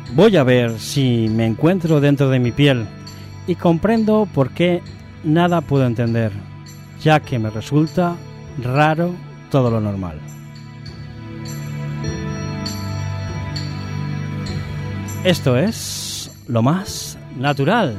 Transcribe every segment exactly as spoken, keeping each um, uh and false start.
Voy a ver si me encuentro dentro de mi piel y comprendo por qué nada puedo entender, ya que me resulta raro todo lo normal. Esto es lo más natural.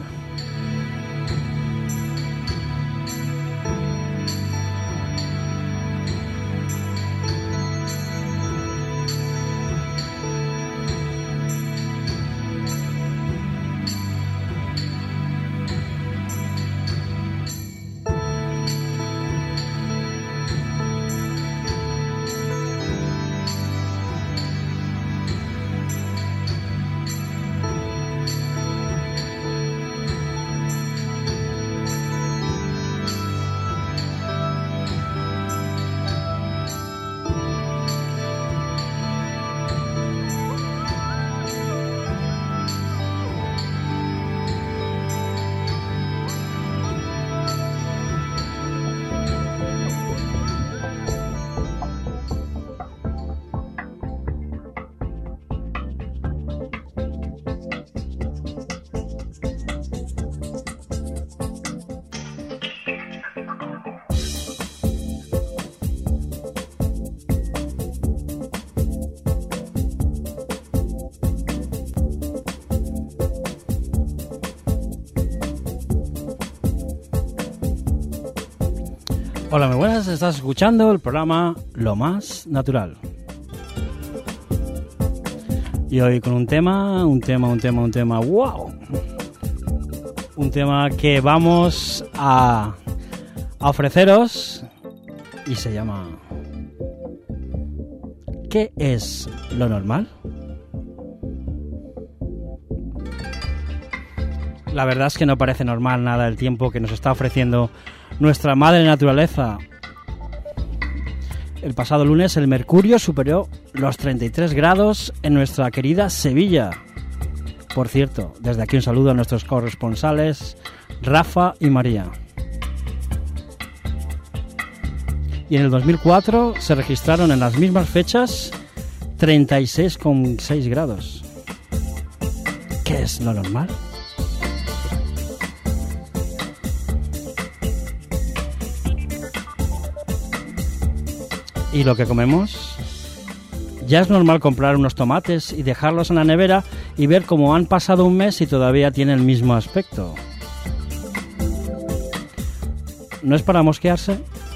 Hola, muy buenas, estás escuchando el programa Lo Más Natural. Y hoy con un tema, un tema, un tema, un tema, wow. Un tema que vamos a, a ofreceros y se llama ¿qué es lo normal? La verdad es que no parece normal nada el tiempo que nos está ofreciendo nuestra madre naturaleza. El pasado lunes el mercurio superó los treinta y tres grados en nuestra querida Sevilla. Por cierto, desde aquí un saludo a nuestros corresponsales Rafa y María. Y en el dos mil cuatro se registraron en las mismas fechas treinta y seis coma seis grados. ¿Qué es lo normal? ¿Y lo que comemos? Ya es normal comprar unos tomates y dejarlos en la nevera y ver cómo han pasado un mes y todavía tienen el mismo aspecto. ¿No es para mosquearse?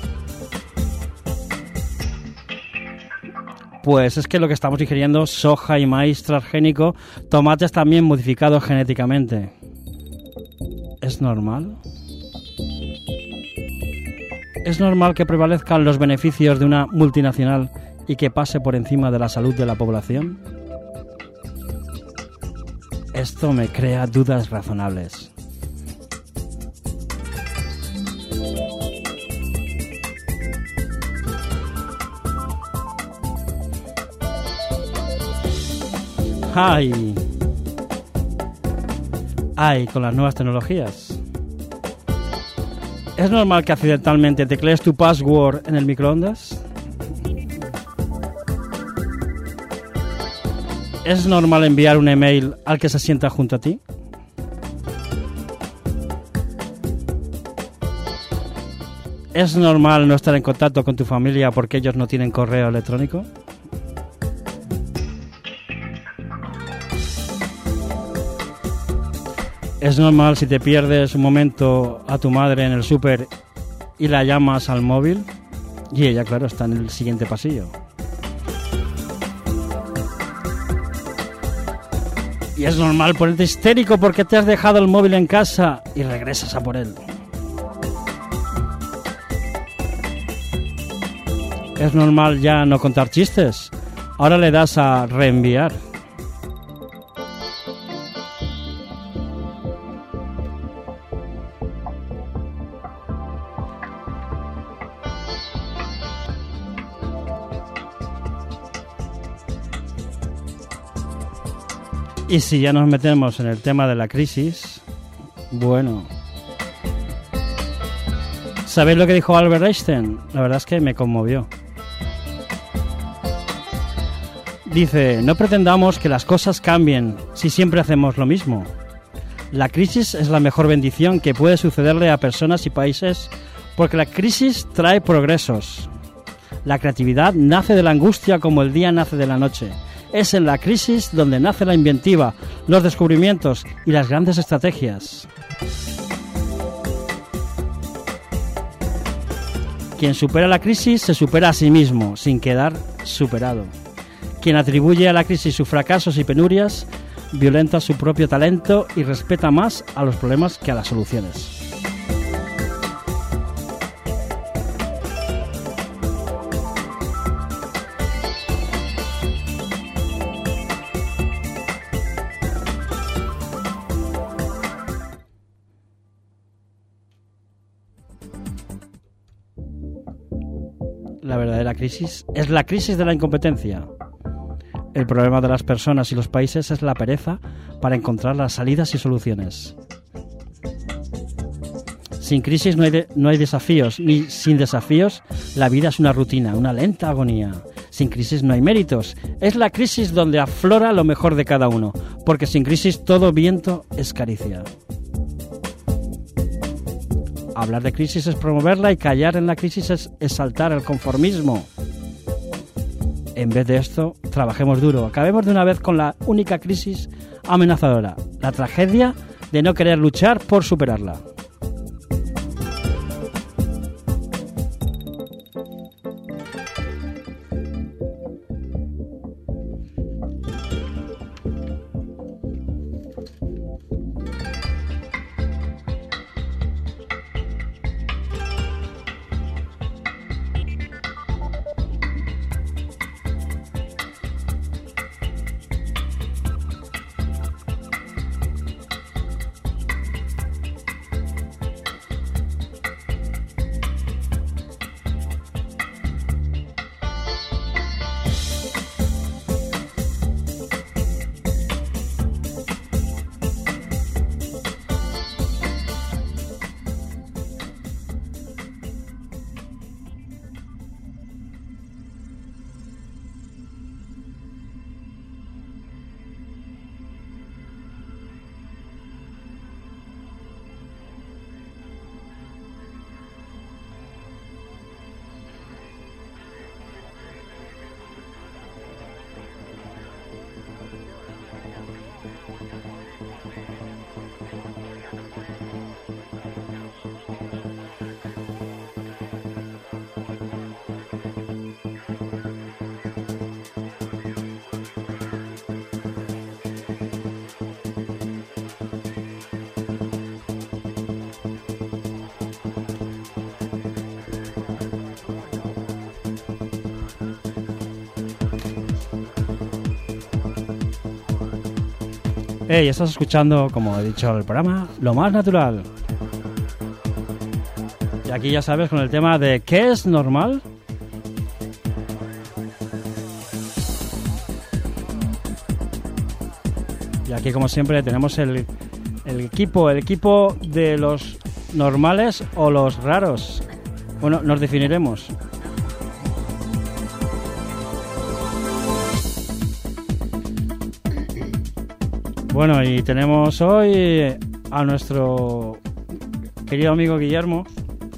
Pues es que lo que estamos ingiriendo, soja y maíz transgénico, tomates también modificados genéticamente. ¿Es normal? ¿Es normal que prevalezcan los beneficios de una multinacional y que pase por encima de la salud de la población? Esto me crea dudas razonables. ¡Ay! ¡Ay! Con las nuevas tecnologías. ¿Es normal que accidentalmente teclees tu password en el microondas? ¿Es normal enviar un email al que se sienta junto a ti? ¿Es normal no estar en contacto con tu familia porque ellos no tienen correo electrónico? ¿Es normal si te pierdes un momento a tu madre en el súper y la llamas al móvil? Y ella, claro, está en el siguiente pasillo. ¿Y es normal ponerte histérico porque te has dejado el móvil en casa y regresas a por él? ¿Es normal ya no contar chistes? Ahora le das a reenviar. Y si ya nos metemos en el tema de la crisis, bueno, ¿sabéis lo que dijo Albert Einstein? La verdad es que me conmovió. Dice, no pretendamos que las cosas cambien si siempre hacemos lo mismo. La crisis es la mejor bendición que puede sucederle a personas y países porque la crisis trae progresos. La creatividad nace de la angustia como el día nace de la noche. Es en la crisis donde nace la inventiva, los descubrimientos y las grandes estrategias. Quien supera la crisis se supera a sí mismo, sin quedar superado. Quien atribuye a la crisis sus fracasos y penurias, violenta su propio talento y respeta más a los problemas que a las soluciones. La verdadera crisis es la crisis de la incompetencia. El problema de las personas y los países es la pereza para encontrar las salidas y soluciones. Sin crisis no hay, de, no hay desafíos, ni sin desafíos la vida es una rutina, una lenta agonía. Sin crisis no hay méritos. Es la crisis donde aflora lo mejor de cada uno, porque sin crisis todo viento es caricia. Hablar de crisis es promoverla y callar en la crisis es exaltar el conformismo. En vez de esto, trabajemos duro. Acabemos de una vez con la única crisis amenazadora, la tragedia de no querer luchar por superarla. Hey, estás escuchando, como he dicho el programa, Lo Más Natural. Y aquí ya sabes con el tema de ¿qué es normal? Y aquí, como siempre, tenemos el, el equipo, el equipo de los normales o los raros. Bueno, nos definiremos. Bueno, y tenemos hoy a nuestro querido amigo Guillermo.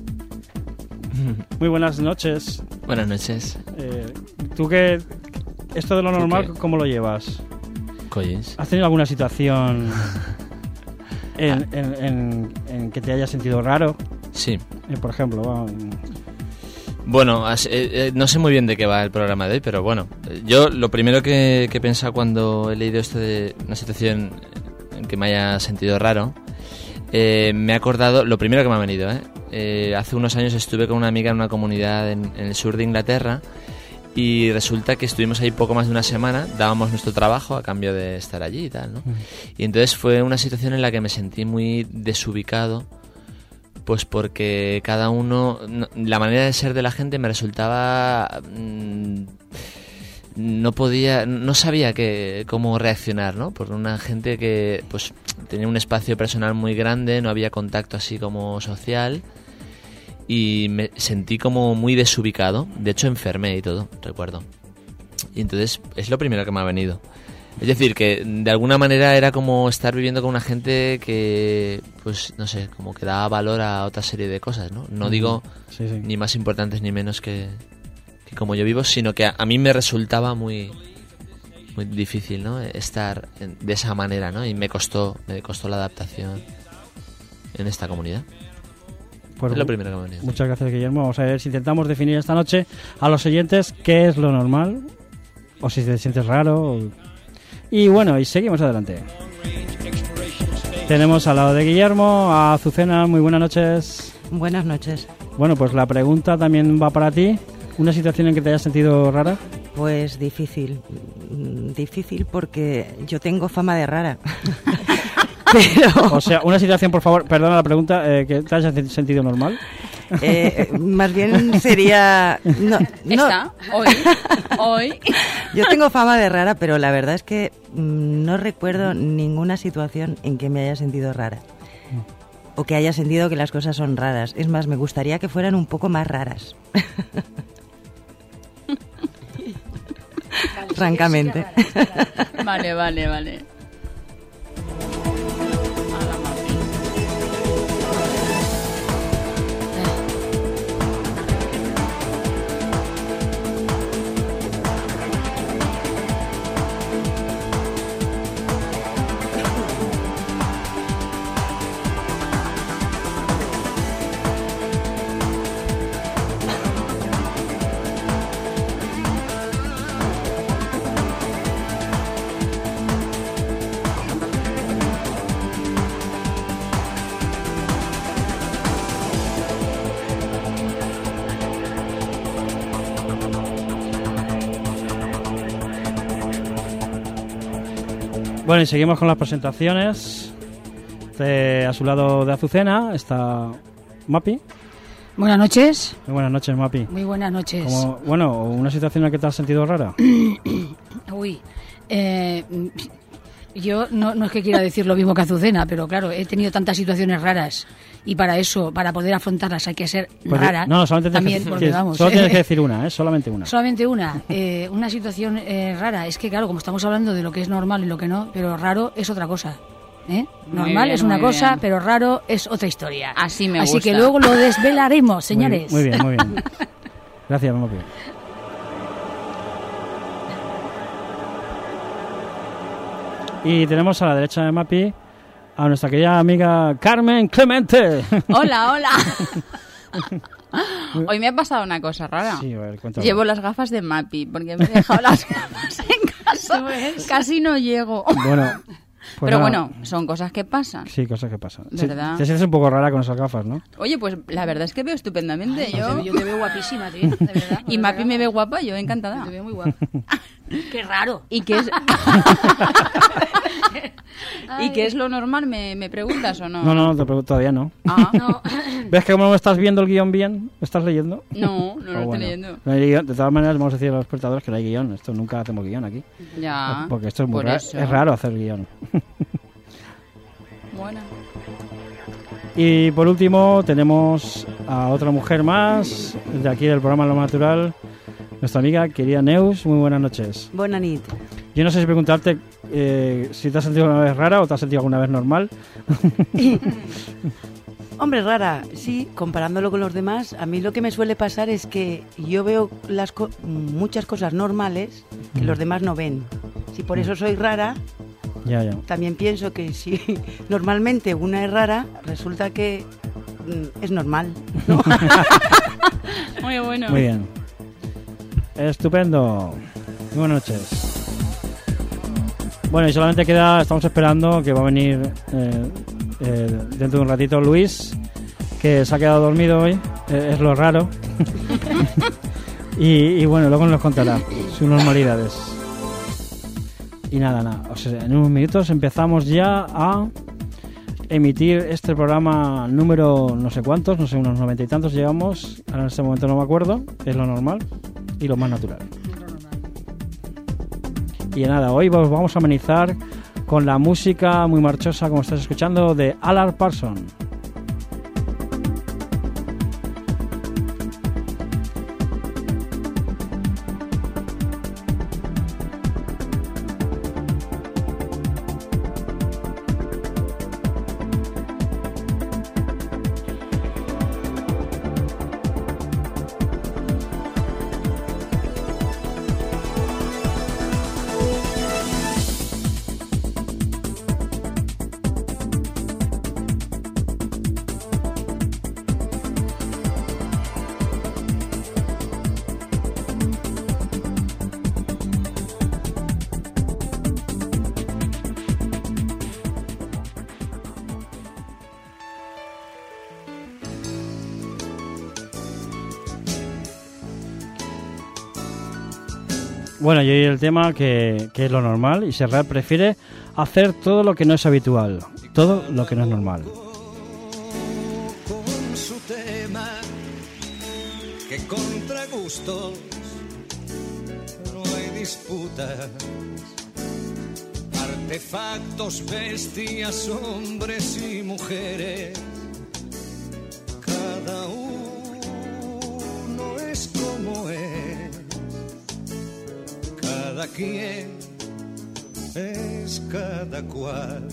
Muy buenas noches. Buenas noches. Eh, ¿Tú qué? ¿Esto de lo normal qué? ¿Cómo lo llevas? Colles. ¿Has tenido alguna situación en, en, en, en que te hayas sentido raro? Sí. Eh, por ejemplo, vamos... Bueno, eh, eh, no sé muy bien de qué va el programa de hoy, pero bueno, yo lo primero que, que he pensado cuando he leído esto de una situación en que me haya sentido raro, eh, me he acordado, lo primero que me ha venido, ¿eh? Eh, hace unos años estuve con una amiga en una comunidad en, en el sur de Inglaterra y resulta que estuvimos ahí poco más de una semana, dábamos nuestro trabajo a cambio de estar allí y tal, ¿no? Mm. Y entonces fue una situación en la que me sentí muy desubicado. Pues porque cada uno, la manera de ser de la gente me resultaba, no podía, no sabía que, cómo reaccionar, ¿no? Por una gente que pues tenía un espacio personal muy grande, no había contacto así como social y me sentí como muy desubicado. De hecho enfermé y todo, recuerdo. y entonces es lo primero que me ha venido. Es decir, que de alguna manera era como estar viviendo con una gente que, pues, no sé, como que da valor a otra serie de cosas, ¿no? No digo sí, sí. ni más importantes ni menos que, que como yo vivo, sino que a, a mí me resultaba muy muy difícil, ¿no? Estar en, de esa manera, ¿no? Y me costó, me costó la adaptación en esta comunidad. Pues es lo primero que me ha venido. Muchas gracias, Guillermo. Vamos a ver si intentamos definir esta noche a los oyentes qué es lo normal, o si te sientes raro. O... Y bueno, y seguimos adelante. Tenemos al lado de Guillermo a Azucena. Muy buenas noches. Buenas noches. Bueno, pues la pregunta también va para ti. ¿Una situación en que te hayas sentido rara? Pues difícil. Difícil porque yo tengo fama de rara. Pero... O sea, una situación, por favor, perdona la pregunta, eh, que te hayas sentido normal. Eh, más bien sería... No, no. Esta, hoy, hoy. Yo tengo fama de rara, pero la verdad es que no recuerdo ninguna situación en que me haya sentido rara. O que haya sentido que las cosas son raras. Es más, me gustaría que fueran un poco más raras. Vale, francamente. sí, sí, rara. Vale, vale, vale. Bueno, y seguimos con las presentaciones. De, a su lado de Azucena está Mapi. Buenas noches. Muy buenas noches, Mapi. Muy buenas noches. Como, bueno, ¿una situación en la que te has sentido rara? Uy, eh, yo no, no es que quiera decir lo mismo que Azucena, pero claro, he tenido tantas situaciones raras y para eso, para poder afrontarlas hay que ser Pues, rara. no, solamente también, tienes, que, porque, tienes, vamos, solo eh, tienes que decir una, ¿eh? Solamente una. Solamente una. Eh, una situación eh, rara. Es que claro, como estamos hablando de lo que es normal y lo que no, pero raro es otra cosa. ¿Eh? Normal bien, es una muy cosa, bien. pero raro es otra historia. Así me Así gusta. que luego lo desvelaremos, señores. Muy, muy bien, muy bien. Gracias, Mapi. Y tenemos a la derecha de Mapi a nuestra querida amiga Carmen Clemente. Hola, hola. Hoy me ha pasado una cosa rara. Sí, a ver, cuéntame. Llevo las gafas de Mapi porque me he dejado las gafas en casa. Casi no llego. Bueno, pues Pero nada. bueno, son cosas que pasan. Sí, cosas que pasan. Sí, ¿Verdad? te sientes un poco rara con esas gafas, ¿no? Oye, pues la verdad es que veo estupendamente. Ay, yo... yo te veo guapísima, tío, de verdad. Y Mapi me ve guapa, yo encantada. Te veo muy guapa. Qué raro. ¿Y qué es... ¿Y qué es lo normal? ¿Me, me preguntas o no? No, no, te pregunto, todavía no. Ah, No. ¿Ves que como no estás viendo el guión bien? ¿Estás leyendo? no, no lo Oh, estoy bueno. leyendo. No hay guión. De todas maneras, vamos a decir a los espectadores que no hay guión. Esto nunca hacemos guión aquí. Ya. Porque esto es muy por raro. eso. Es raro hacer guión. Bueno. Y por último tenemos a otra mujer más de aquí del programa Lo Natural, nuestra amiga querida Neus. Muy buenas noches. Buena nit. Yo no sé si preguntarte eh, si te has sentido alguna vez rara o te has sentido alguna vez normal. Hombre, rara, sí, comparándolo con los demás, a mí lo que me suele pasar es que yo veo las co- muchas cosas normales que los demás no ven. Si por eso soy rara, Ya, ya. también pienso que si normalmente una es rara, resulta que mm, es normal, ¿no? Muy bueno. Muy bien. Estupendo. Muy buenas noches. Bueno, y solamente queda, estamos esperando que va a venir eh, eh, dentro de un ratito Luis, que se ha quedado dormido hoy, eh, es lo raro. y, y bueno, luego nos contará sus normalidades. Y nada, nada, o sea, en unos minutos empezamos ya a emitir este programa número no sé cuántos, no sé, unos noventa y tantos llegamos, ahora en este momento no me acuerdo, es lo normal y lo más natural. Y nada, hoy os vamos a amenizar con la música muy marchosa, como estás escuchando, de Alan Parsons. Bueno, y hoy el tema que, que es lo normal, y Serrat prefiere hacer todo lo que no es habitual, todo lo que no es normal. Con su tema, que contra gustos no hay disputas, artefactos, bestias, hombres y mujeres, cada uno es como es, cada quien es cada cual,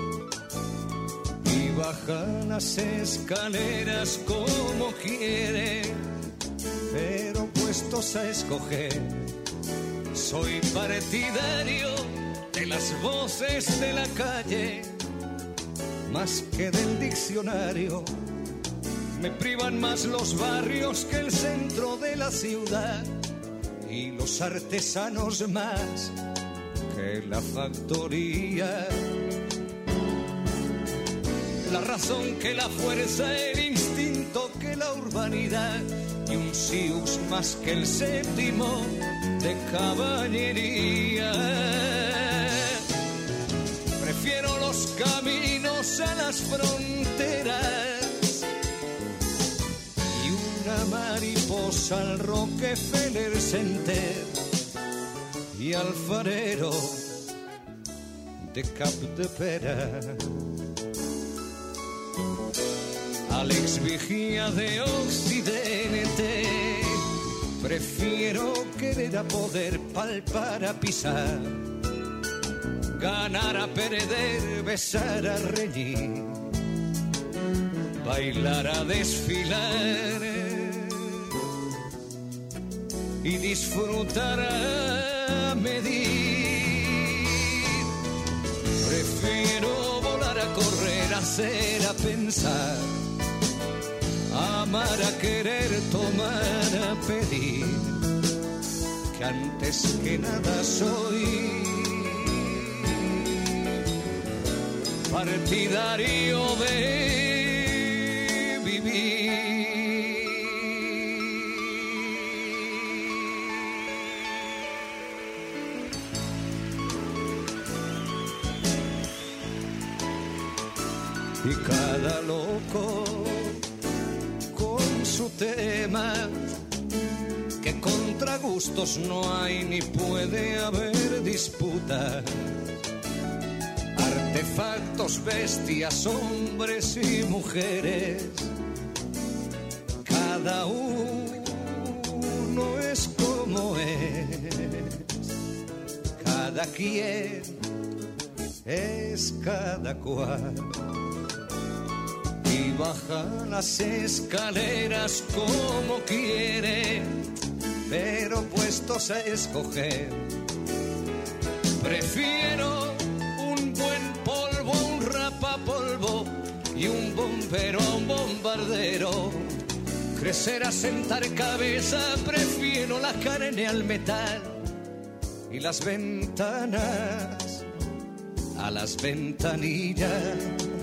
y baja las escaleras como quiere, pero puestos a escoger, soy partidario de las voces de la calle, más que del diccionario. Me privan más los barrios que el centro de la ciudad, y los artesanos más que la factoría. La razón que la fuerza, el instinto que la urbanidad, y un sius más que el séptimo de caballería. Prefiero los caminos a las fronteras y una mariposa al Rockefeller Center y alfarero de Cap de Pera. Alex Vigía de Occidente, prefiero querer a poder, palpar a pisar, ganar a perder, besar a reñir, bailar a desfilar y disfrutar a medir. Prefiero volar a correr, hacer a pensar, amar a querer, tomar a pedir, que antes que nada soy partidario de vivir. Y cada loco con su tema, que contra gustos no hay ni puede haber disputa. Artefactos, bestias, hombres y mujeres, cada uno es como es, cada quien es cada cual, y baja las escaleras como quiere, pero puestos a escoger, prefiero un buen polvo, un rapapolvo y un bombero a un bombardero. Crecer a sentar cabeza, prefiero la carne al metal y las ventanas a las ventanillas.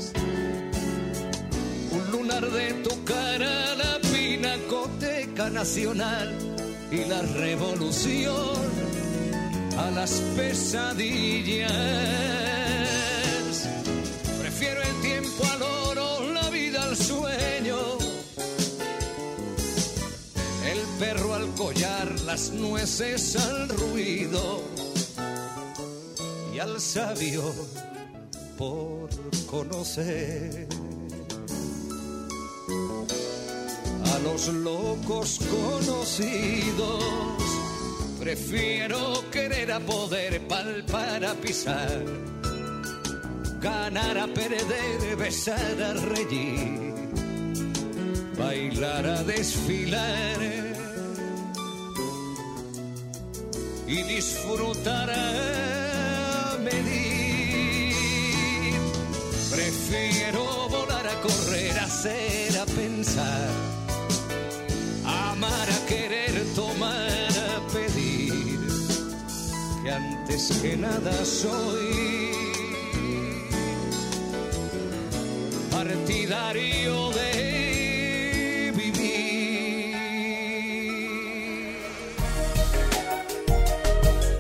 Un lunar de tu cara, la Pinacoteca Nacional y la revolución a las pesadillas. Prefiero el tiempo al oro, la vida al sueño, el perro al collar, las nueces al ruido y al sabio por conocer. A los locos conocidos prefiero querer a poder, palpar a pisar, ganar a perder, besar a reír, bailar a desfilar y disfrutar a medir. Prefiero volar a correr, hacer a pensar, amar a querer, tomar a pedir, que antes que nada soy partidario de vivir.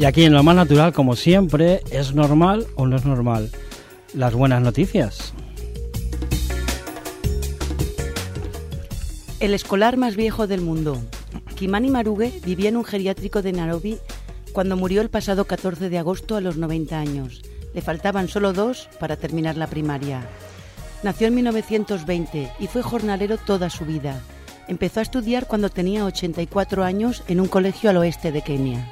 Y aquí en Lo Más Natural, como siempre, ¿es normal o no es normal? Las buenas noticias. El escolar más viejo del mundo. Kimani Maruge vivía en un geriátrico de Nairobi cuando murió el pasado catorce de agosto a los noventa años. Le faltaban solo dos para terminar la primaria. Nació en mil novecientos veinte y fue jornalero toda su vida. Empezó a estudiar cuando tenía ochenta y cuatro años en un colegio al oeste de Kenia.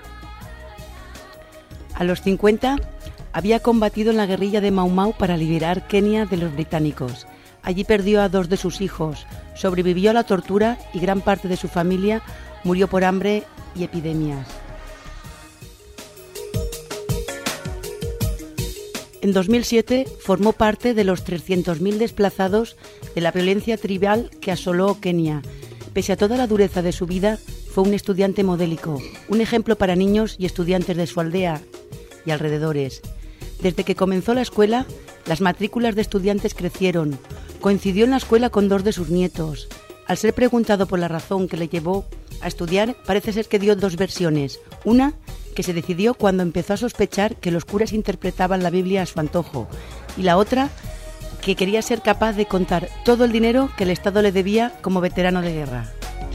A los cincuenta había combatido en la guerrilla de Mau Mau para liberar Kenia de los británicos. Allí perdió a dos de sus hijos, sobrevivió a la tortura y gran parte de su familia murió por hambre y epidemias. En dos mil siete formó parte de los trescientos mil desplazados de la violencia tribal que asoló Kenia. Pese a toda la dureza de su vida, fue un estudiante modélico, un ejemplo para niños y estudiantes de su aldea y alrededores. Desde que comenzó la escuela, las matrículas de estudiantes crecieron. Coincidió en la escuela con dos de sus nietos. Al ser preguntado por la razón que le llevó a estudiar, parece ser que dio dos versiones. Una, que se decidió cuando empezó a sospechar que los curas interpretaban la Biblia a su antojo. Y la otra, que quería ser capaz de contar todo el dinero que el Estado le debía como veterano de guerra.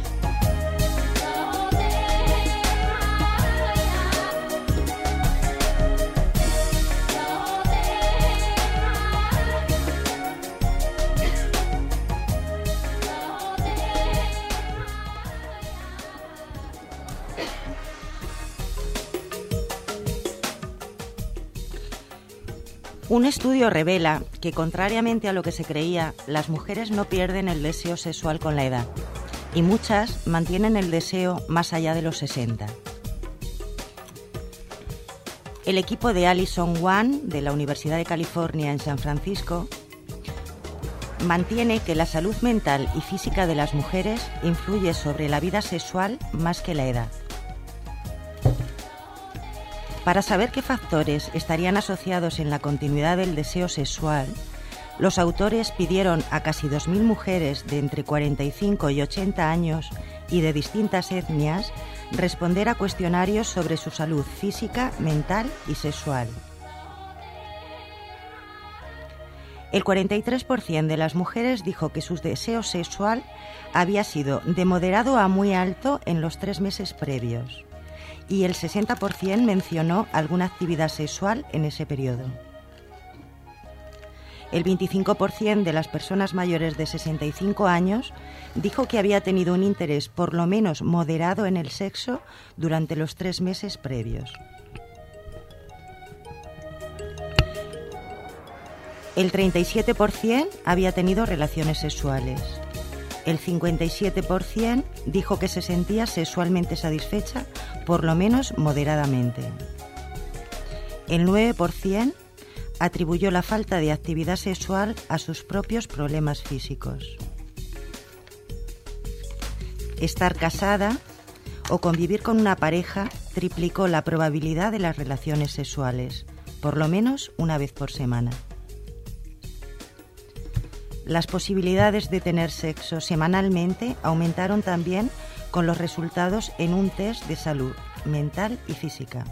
Un estudio revela que, contrariamente a lo que se creía, las mujeres no pierden el deseo sexual con la edad y muchas mantienen el deseo más allá de los sesenta. El equipo de Allison One de la Universidad de California en San Francisco mantiene que la salud mental y física de las mujeres influye sobre la vida sexual más que la edad. Para saber qué factores estarían asociados en la continuidad del deseo sexual, los autores pidieron a casi dos mil mujeres de entre cuarenta y cinco y ochenta años y de distintas etnias responder a cuestionarios sobre su salud física, mental y sexual. El cuarenta y tres por ciento de las mujeres dijo que su deseo sexual había sido de moderado a muy alto en los tres meses previos. Y el sesenta por ciento mencionó alguna actividad sexual en ese periodo. El veinticinco por ciento de las personas mayores de sesenta y cinco años dijo que había tenido un interés por lo menos moderado en el sexo durante los tres meses previos. El treinta y siete por ciento había tenido relaciones sexuales. El cincuenta y siete por ciento dijo que se sentía sexualmente satisfecha, por lo menos moderadamente. El nueve por ciento atribuyó la falta de actividad sexual a sus propios problemas físicos. Estar casada o convivir con una pareja triplicó la probabilidad de las relaciones sexuales, por lo menos una vez por semana. Las posibilidades de tener sexo semanalmente aumentaron también con los resultados en un test de salud mental y física.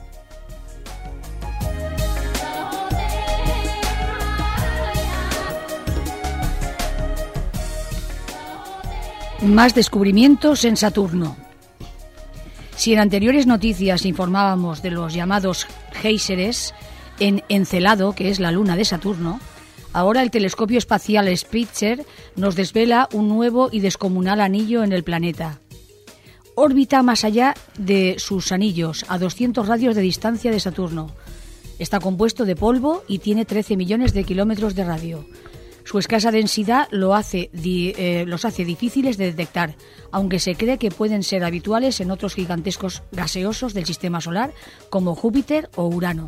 Más descubrimientos en Saturno. Si en anteriores noticias informábamos de los llamados géiseres en Encelado, que es la luna de Saturno, ahora el telescopio espacial Spitzer nos desvela un nuevo y descomunal anillo en el planeta. Órbita más allá de sus anillos, a doscientos radios de distancia de Saturno. Está compuesto de polvo y tiene trece millones de kilómetros de radio. Su escasa densidad lo hace, di, eh, los hace difíciles de detectar, aunque se cree que pueden ser habituales en otros gigantescos gaseosos del sistema solar, como Júpiter o Urano.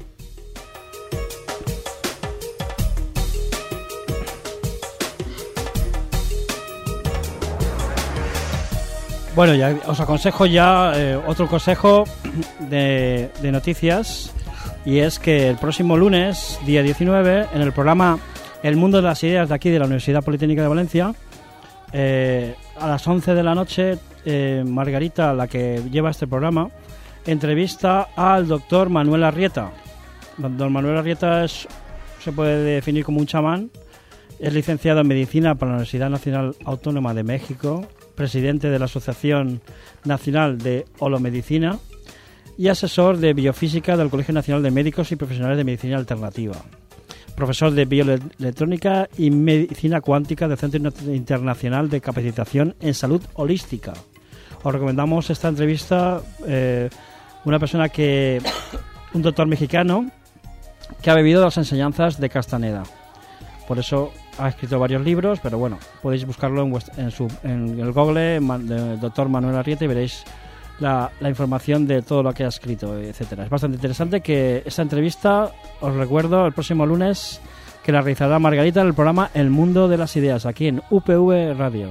Bueno, ya os aconsejo ya eh, otro consejo de, de noticias, y es que el próximo lunes, día diecinueve, en el programa El Mundo de las Ideas de aquí de la Universidad Politécnica de Valencia, eh, a las once de la noche, eh, Margarita, la que lleva este programa, entrevista al doctor Manuel Arrieta. Don Manuel Arrieta es, se puede definir como un chamán. Es licenciado en Medicina por la Universidad Nacional Autónoma de México, presidente de la Asociación Nacional de Holomedicina y asesor de Biofísica del Colegio Nacional de Médicos y Profesionales de Medicina Alternativa. Profesor de Bioelectrónica y Medicina Cuántica del Centro Internacional de Capacitación en Salud Holística. Os recomendamos esta entrevista, eh, una persona que, un doctor mexicano que ha bebido las enseñanzas de Castaneda. Por eso ha escrito varios libros, pero bueno, podéis buscarlo en, vuestra, en, su, en el Google, el doctor Manuel Arrieta, y veréis la, la información de todo lo que ha escrito, etcétera. Es bastante interesante que esta entrevista, os recuerdo, el próximo lunes, que la realizará Margarita en el programa El Mundo de las Ideas, aquí en U P V Radio.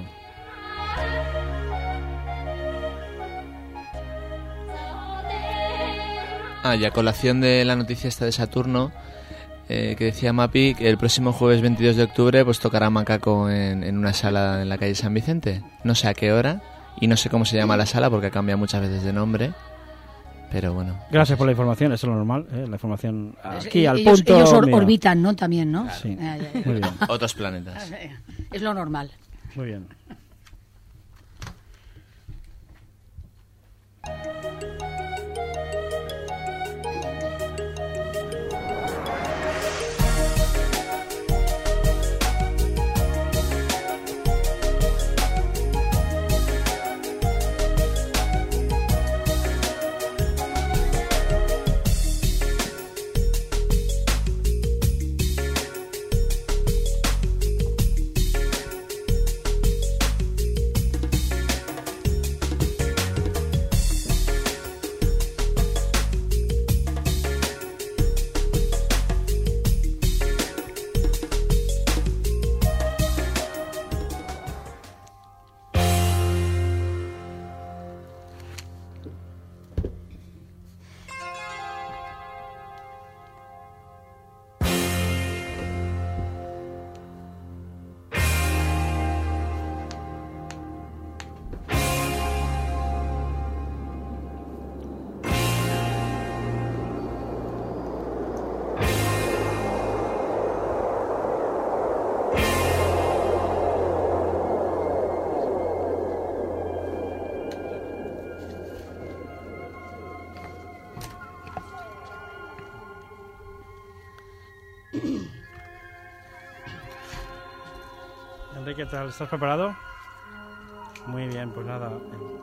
Ah, y a colación de la noticia esta de Saturno, eh, que decía Mapi que el próximo jueves veintidós de octubre pues tocará Macaco en, en una sala en la calle San Vicente. No sé a qué hora y no sé cómo se llama la sala porque cambia muchas veces de nombre, pero bueno. Gracias por la información, eso es lo normal, ¿eh? La información aquí ellos, al punto. Ellos or, orbitan, ¿no? También, ¿no? Sí, ah, ya, ya. Muy bien. Otros planetas. Es lo normal. Muy bien. Enrique, ¿qué tal? ¿Estás preparado? Muy bien, pues nada.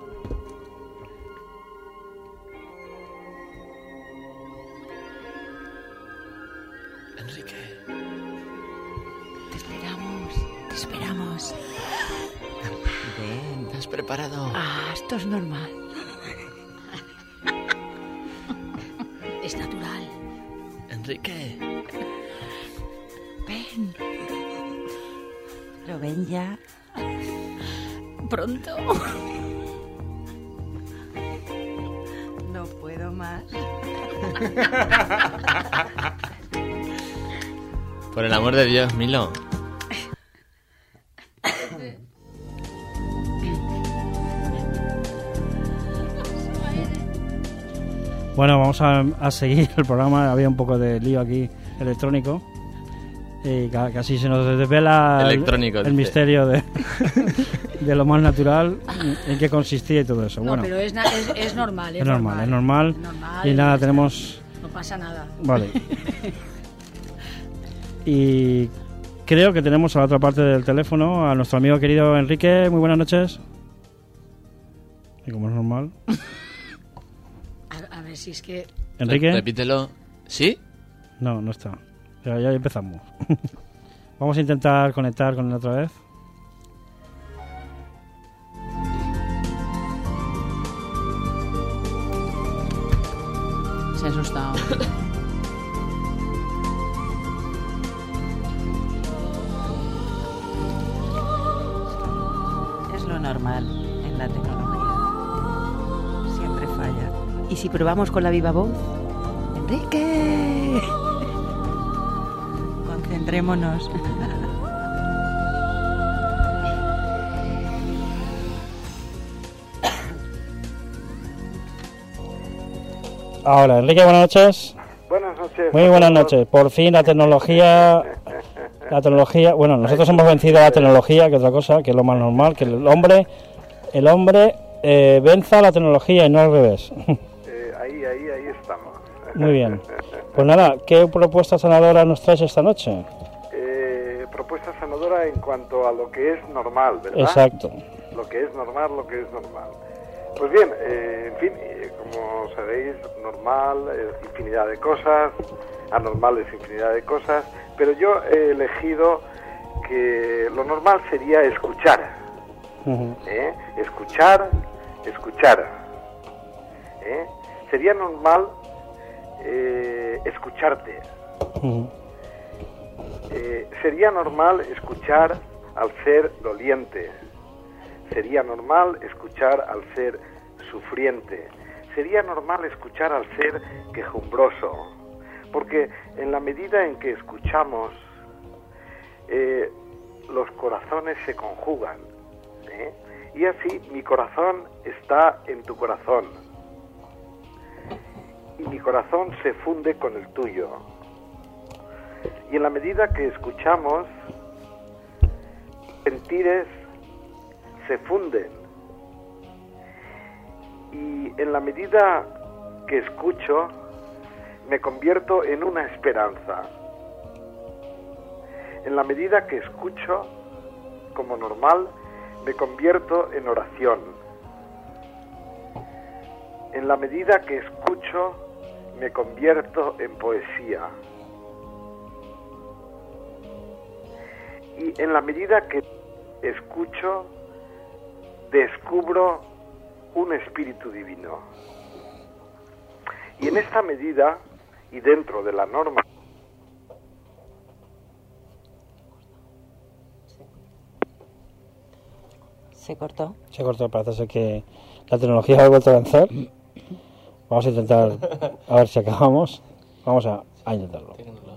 Enrique. Te esperamos, te esperamos. Ven, ¿te has preparado? Ah, esto es normal. Es natural. Enrique. Ven. Pero ven ya. Pronto. No puedo más. Por el amor de Dios, Milo. Bueno, vamos a, a seguir el programa. Había un poco de lío aquí electrónico. Y casi se nos desvela Electrónico, el, el misterio de, de lo más natural, en qué consistía y todo eso. No, bueno, pero es, es, es normal. Es, es normal, es normal. Es normal Y nada, y tenemos... No pasa nada. Vale. Y creo que tenemos a la otra parte del teléfono a nuestro amigo querido Enrique. Muy buenas noches. Y como es normal. A, a ver si es que... Enrique. Repítelo. ¿Sí? No, no está. Ya, ya empezamos. Vamos a intentar conectar con él otra vez. Se ha asustado. Es lo normal en la tecnología. Siempre falla. ¿Y si probamos con la viva voz? ¡Enrique! Concentrémonos. Ahora, Enrique, buenas noches. Buenas noches. Muy buenas noches. Por fin la tecnología, la tecnología, bueno, nosotros hemos vencido a la tecnología, que otra cosa, que es lo más normal, que el hombre, el hombre eh, venza a la tecnología y no al revés. Eh, ahí, ahí, ahí estamos. Muy bien. Pues nada, ¿qué propuesta sanadora nos traes esta noche? Eh, propuesta sanadora en cuanto a lo que es normal, ¿verdad? Exacto. Lo que es normal, lo que es normal. Pues bien, eh, en fin, eh, como sabéis, normal es infinidad de cosas, anormal es infinidad de cosas, pero yo he elegido que lo normal sería escuchar. Uh-huh. ¿Eh? Escuchar, escuchar. ¿Eh? Sería normal eh, escucharte. Uh-huh. Eh, sería normal escuchar al ser doliente. Sería normal escuchar al ser sufriente. Sería normal escuchar al ser quejumbroso. Porque en la medida en que escuchamos, eh, los corazones se conjugan. ¿eh? Y así mi corazón está en tu corazón. Y mi corazón se funde con el tuyo. Y en la medida que escuchamos, sentires se funden. Y en la medida que escucho, me convierto en una esperanza. En la medida que escucho, como normal, me convierto en oración. En la medida que escucho, me convierto en poesía. Y en la medida que escucho, descubro un espíritu divino. Y en esta medida, y dentro de la norma... Se cortó. Se cortó, parece ser que la tecnología ha vuelto a vencer. Vamos a intentar, a ver si acabamos. Vamos a, a intentarlo.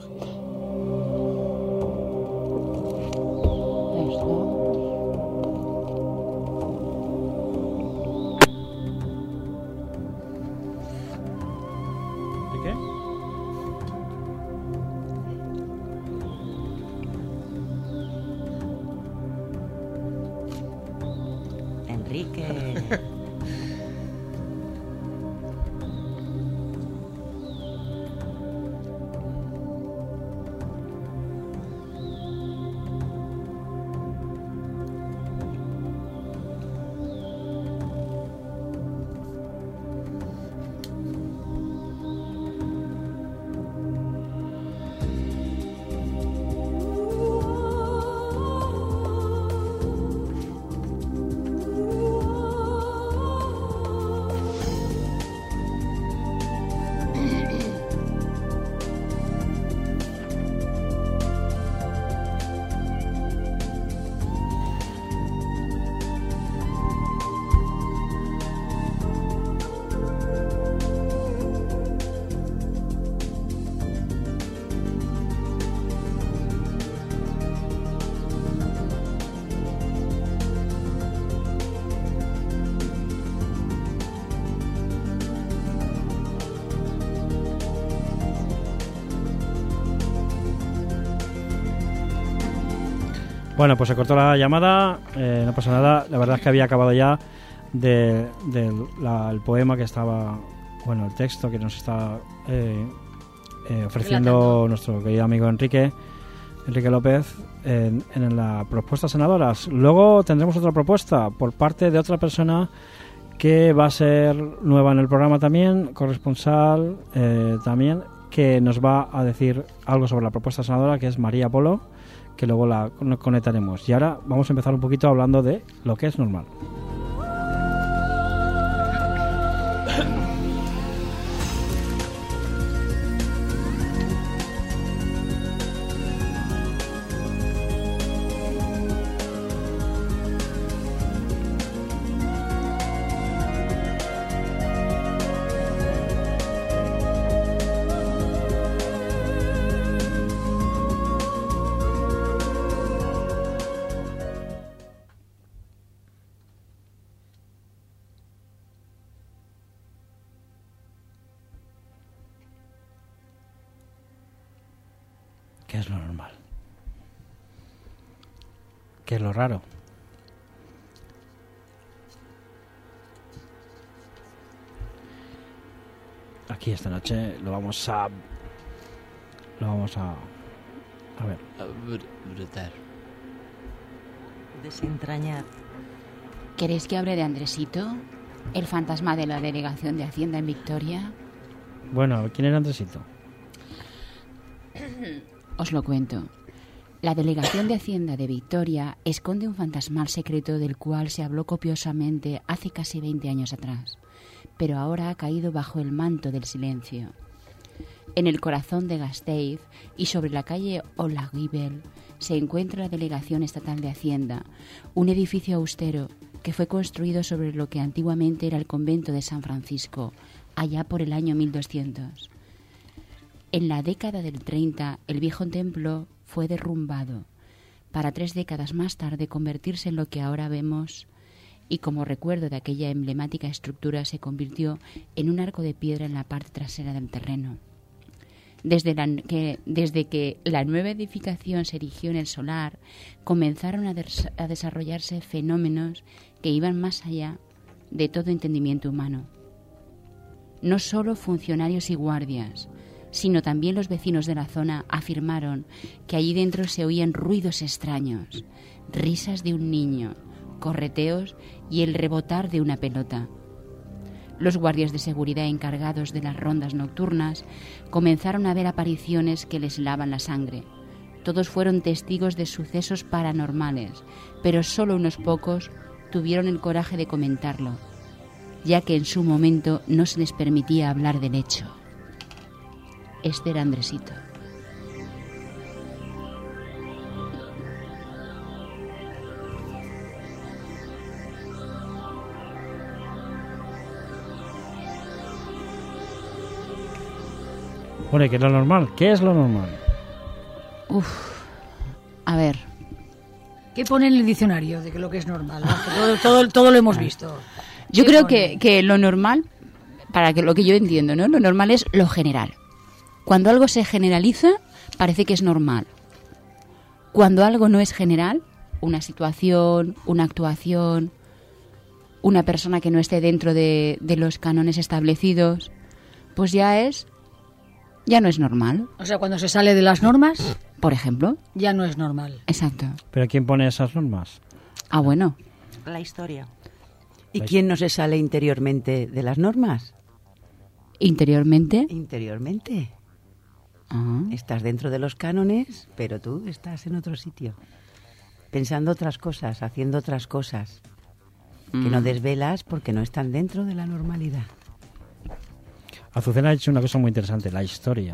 Enrique. Bueno, pues se cortó la llamada, eh, no pasa nada. La verdad es que había acabado ya de, de la, el poema que estaba, bueno, el texto que nos está eh, eh, ofreciendo Relatando. nuestro querido amigo Enrique, Enrique López, en, en las propuestas sanadoras. Luego tendremos otra propuesta por parte de otra persona que va a ser nueva en el programa también, corresponsal eh, también, que nos va a decir algo sobre la propuesta sanadora, que es María Polo, que luego la conectaremos. Y ahora vamos a empezar un poquito hablando de lo que es normal. ¿Qué es lo normal? ¿Qué es lo raro? Aquí esta noche lo vamos a... Lo vamos a... A ver. Brutal. Desentrañar. ¿Queréis que hable de Andresito? ¿El fantasma de la delegación de Hacienda en Victoria? Bueno, ¿quién era Andresito? Os lo cuento. La delegación de Hacienda de Victoria esconde un fantasmal secreto del cual se habló copiosamente hace casi veinte años atrás, pero ahora ha caído bajo el manto del silencio. En el corazón de Gasteiz y sobre la calle Olaguibel se encuentra la Delegación Estatal de Hacienda, un edificio austero que fue construido sobre lo que antiguamente era el convento de San Francisco, allá por el año mil doscientos. En la década del treinta, el viejo templo fue derrumbado, para tres décadas más tarde convertirse en lo que ahora vemos, y como recuerdo de aquella emblemática estructura se convirtió en un arco de piedra en la parte trasera del terreno. Desde, la, que, desde que la nueva edificación se erigió en el solar, comenzaron a, des, a desarrollarse fenómenos que iban más allá de todo entendimiento humano. No solo funcionarios y guardias, sino también los vecinos de la zona afirmaron que allí dentro se oían ruidos extraños, risas de un niño, correteos y el rebotar de una pelota. Los guardias de seguridad encargados de las rondas nocturnas comenzaron a ver apariciones que les helaban la sangre. Todos fueron testigos de sucesos paranormales, pero solo unos pocos tuvieron el coraje de comentarlo, ya que en su momento no se les permitía hablar del hecho. Este era Andresito. Bueno, ¿y qué es lo normal? ¿Qué es lo normal? Uf, a ver. ¿Qué pone en el diccionario de que lo que es normal? Que todo, todo, todo lo hemos visto. Yo creo que, que lo normal, para que lo que yo entiendo, ¿no? Lo normal es lo general. Cuando algo se generaliza, parece que es normal. Cuando algo no es general, una situación, una actuación, una persona que no esté dentro de, de los cánones establecidos, pues ya es, ya no es normal. O sea, cuando se sale de las normas, por ejemplo, ya no es normal. Exacto. ¿Pero quién pone esas normas? Ah, bueno. La historia. ¿Y quién no se sale interiormente de las normas? ¿Interiormente? Interiormente. Ah. Estás dentro de los cánones, pero tú estás en otro sitio, pensando otras cosas, haciendo otras cosas, mm. que no desvelas porque no están dentro de la normalidad. Azucena ha dicho una cosa muy interesante, la historia.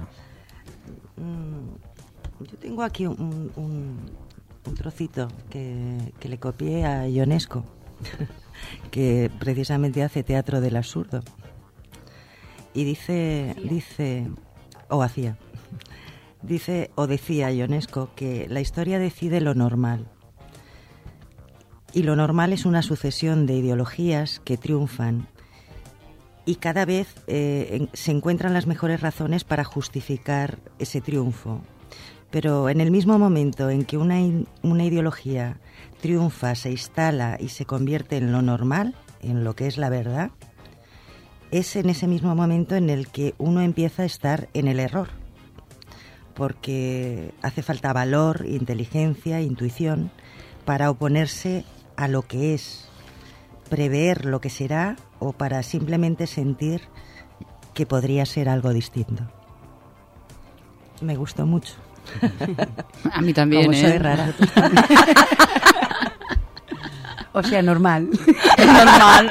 Mm, yo tengo aquí un, un, un trocito que, que le copié a Ionesco, que precisamente hace teatro del absurdo. Y dice, dice, o hacía, dice o decía Ionesco que la historia decide lo normal. Y lo normal es una sucesión de ideologías que triunfan. Y cada vez eh, en, se encuentran las mejores razones para justificar ese triunfo. Pero en el mismo momento en que una, una ideología triunfa, se instala y se convierte en lo normal, en lo que es la verdad, es en ese mismo momento en el que uno empieza a estar en el error. Porque hace falta valor, inteligencia, intuición para oponerse a lo que es, prever lo que será o para simplemente sentir que podría ser algo distinto. Me gustó mucho. A mí también, Como ¿eh? soy rara. O sea, normal. Es normal.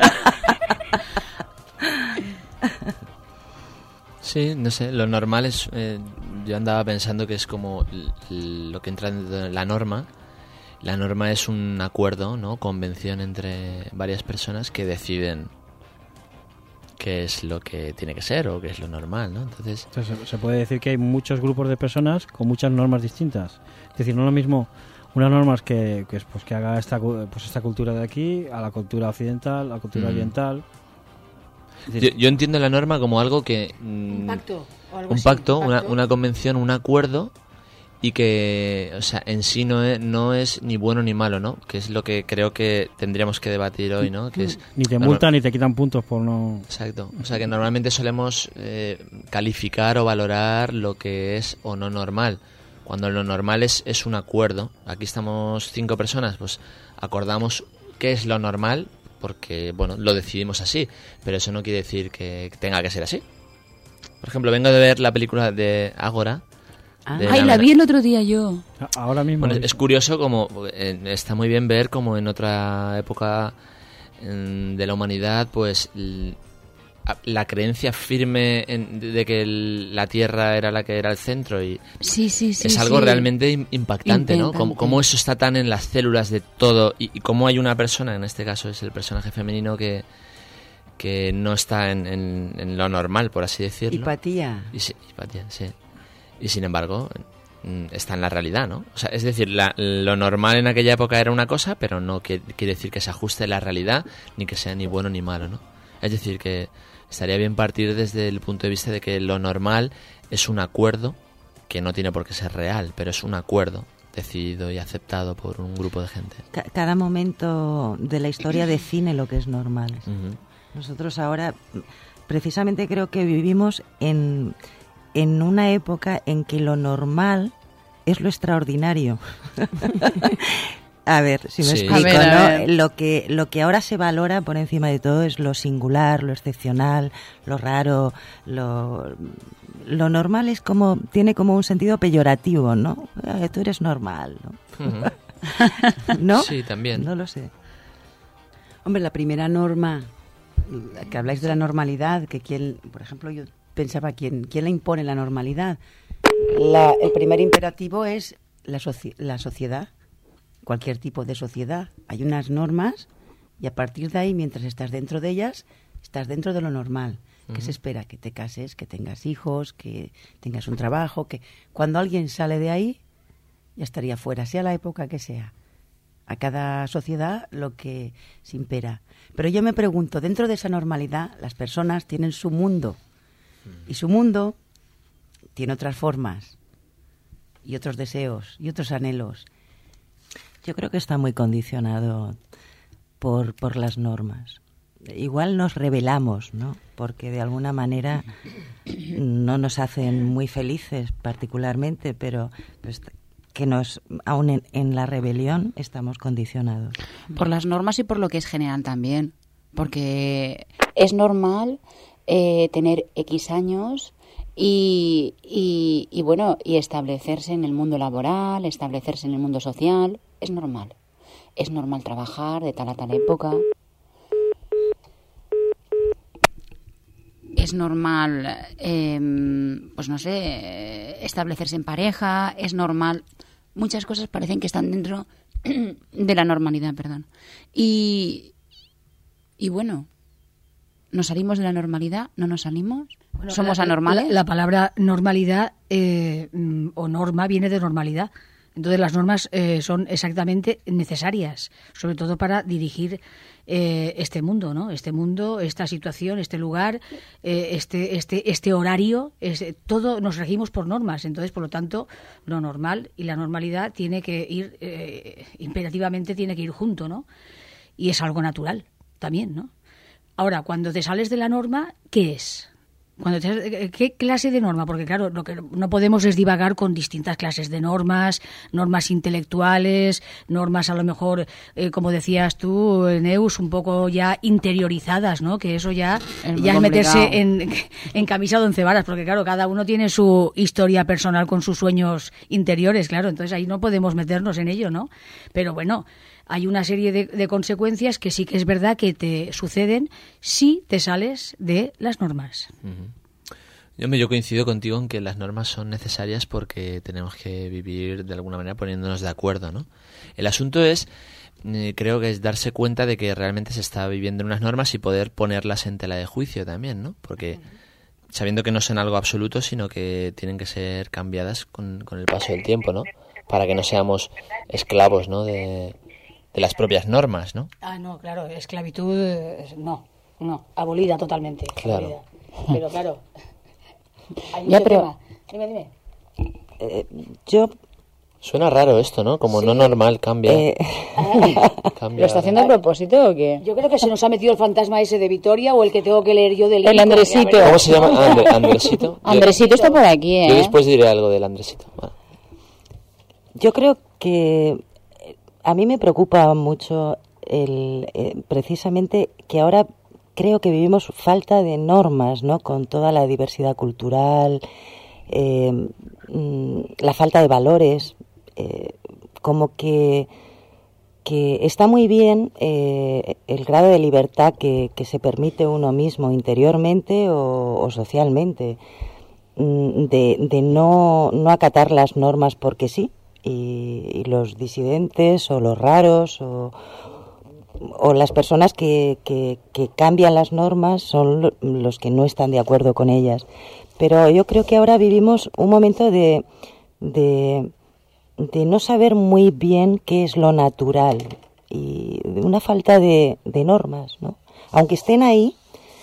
Sí, no sé, lo normal es... Eh, yo andaba pensando que es como l- lo que entra en la norma. La norma es un acuerdo, ¿no? Convención entre varias personas que deciden qué es lo que tiene que ser o qué es lo normal, ¿no? Entonces, Entonces se puede decir que hay muchos grupos de personas con muchas normas distintas. Es decir, no es lo mismo unas normas que, que, pues, que haga esta, pues, esta cultura de aquí a la cultura occidental, a la cultura Mm. oriental. Es yo, decir, yo entiendo la norma como algo que... mm, Un pacto o algo un así, pacto, un una, pacto. una convención, un acuerdo, y que, o sea, en sí no es, no es ni bueno ni malo, ¿no? Que es lo que creo que tendríamos que debatir hoy, ¿no? Que es, ni te multan ni te quitan puntos por no... Exacto. O sea, que normalmente solemos eh, calificar o valorar lo que es o no normal, cuando lo normal es, es un acuerdo. Aquí estamos cinco personas, pues acordamos qué es lo normal, porque, bueno, lo decidimos así, pero eso no quiere decir que tenga que ser así. Por ejemplo, vengo de ver la película de Ágora. Ah. de Ay, la vi el otro día yo. Ahora mismo. Bueno, es curioso como eh, está muy bien ver como en otra época eh, de la humanidad, pues l- a- la creencia firme en- de de que el- la Tierra era la que era el centro y Sí, sí, sí. es algo sí. realmente im- impactante, ¿no? Impactante. Como, como eso está tan en las células de todo y, y cómo hay una persona, en este caso es el personaje femenino que que no está en, en- en lo normal, por así decirlo. Hipatía. Y sí, hipatía, sí. Y sin embargo, mm, está en la realidad, ¿no? O sea, es decir, la- lo normal en aquella época era una cosa, pero no que- quiere decir que se ajuste a la realidad, ni que sea ni bueno ni malo, ¿no? Es decir, que estaría bien partir desde el punto de vista de que lo normal es un acuerdo que no tiene por qué ser real, pero es un acuerdo decidido y aceptado por un grupo de gente. Ca- Cada momento de la historia define lo que es normal. Ujú. Nosotros ahora, precisamente creo que vivimos en, en una época en que lo normal es lo extraordinario. A ver, si me Sí. explico, A ver, a ¿no? ver. Lo que, lo que ahora se valora por encima de todo es lo singular, lo excepcional, lo raro, lo, lo normal es como, tiene como un sentido peyorativo, ¿no? Eh, tú eres normal, ¿no? Ujú. ¿No? Sí, también. No lo sé. Hombre, la primera norma, que habláis de la normalidad, que quién, por ejemplo, yo pensaba, ¿quién, quién le impone la normalidad? La- el primer imperativo es la, soci- la sociedad, cualquier tipo de sociedad. Hay unas normas y a partir de ahí, mientras estás dentro de ellas, estás dentro de lo normal. ¿Qué se espera? Que te cases, que tengas hijos, que tengas un trabajo, que cuando alguien sale de ahí, ya estaría fuera, sea la época que sea. A cada sociedad lo que se impera. Pero yo me pregunto, dentro de esa normalidad, las personas tienen su mundo. Y su mundo tiene otras formas, y otros deseos, y otros anhelos. Yo creo que está muy condicionado por, por las normas. Igual nos rebelamos, ¿no? Porque de alguna manera no nos hacen muy felices particularmente, pero pues, que nos, aún en, en la rebelión estamos condicionados. Por las normas y por lo que es general también. Porque es normal eh, tener X años y, y, y, bueno, y establecerse en el mundo laboral, establecerse en el mundo social. Es normal. Es normal trabajar de tal a tal época. Es normal, eh, pues no sé, establecerse en pareja. Es normal. Muchas cosas parecen que están dentro de la normalidad, perdón. Y, y bueno, ¿nos salimos de la normalidad? ¿No nos salimos? Bueno, ¿Somos la- anormales? La, la palabra normalidad eh, mm, o norma viene de normalidad. Entonces las normas eh, son exactamente necesarias, sobre todo para dirigir eh, este mundo, ¿no? Este mundo, esta situación, este lugar, eh, este, este, este horario, es, todo nos regimos por normas. Entonces, por lo tanto, lo normal y la normalidad tiene que ir, eh, imperativamente tiene que ir junto, ¿no? Y es algo natural también, ¿no? Ahora, cuando te sales de la norma, ¿qué es? Cuando te, ¿qué clase de norma? Porque claro, lo que no podemos es divagar con distintas clases de normas, normas intelectuales, normas a lo mejor, eh, como decías tú, Neus, un poco ya interiorizadas, ¿no? Que eso ya, Es muy ya es complicado. meterse en, en camisa de once varas, porque claro, cada uno tiene su historia personal con sus sueños interiores, claro, entonces ahí no podemos meternos en ello, ¿no? Pero bueno, hay una serie de, de consecuencias que sí que es verdad que te suceden si te sales de las normas. Ujú. Yo, me- yo coincido contigo en que las normas son necesarias porque tenemos que vivir de alguna manera poniéndonos de acuerdo, ¿no? El asunto es, eh, creo que es darse cuenta de que realmente se está viviendo en unas normas y poder ponerlas en tela de juicio también, ¿no? Porque sabiendo que no son algo absoluto, sino que tienen que ser cambiadas con, con el paso del tiempo, ¿no? Para que no seamos esclavos, ¿no? De, de las propias normas, ¿no? Ah, no, claro, esclavitud, eh, no, no, abolida totalmente. Claro. abolida. Pero claro, hay Ya, mucho pero- tema. Dime, dime. Eh, yo Suena raro esto, ¿no? Como sí. No normal, cambia. Eh... cambia. ¿Lo está haciendo a propósito o qué? Yo creo que se nos ha metido el fantasma ese de Vitoria o el que tengo que leer yo del... El Andresito. ¿Cómo se llama? Andre, Andresito. Andresito yo, está por aquí, ¿eh? Yo después diré algo del Andresito. Bueno. Yo creo que a mí me preocupa mucho el eh, precisamente que ahora creo que vivimos falta de normas, ¿no? Con toda la diversidad cultural, eh, la falta de valores, eh, como que, que está muy bien eh, el grado de libertad que, que se permite uno mismo interiormente o, o socialmente, de, de no, no acatar las normas porque sí, y, y los disidentes o los raros o o las personas que, que, que cambian las normas son los que no están de acuerdo con ellas. Pero yo creo que ahora vivimos un momento de, de, de no saber muy bien qué es lo natural y de una falta de, de normas, ¿no? Aunque estén ahí,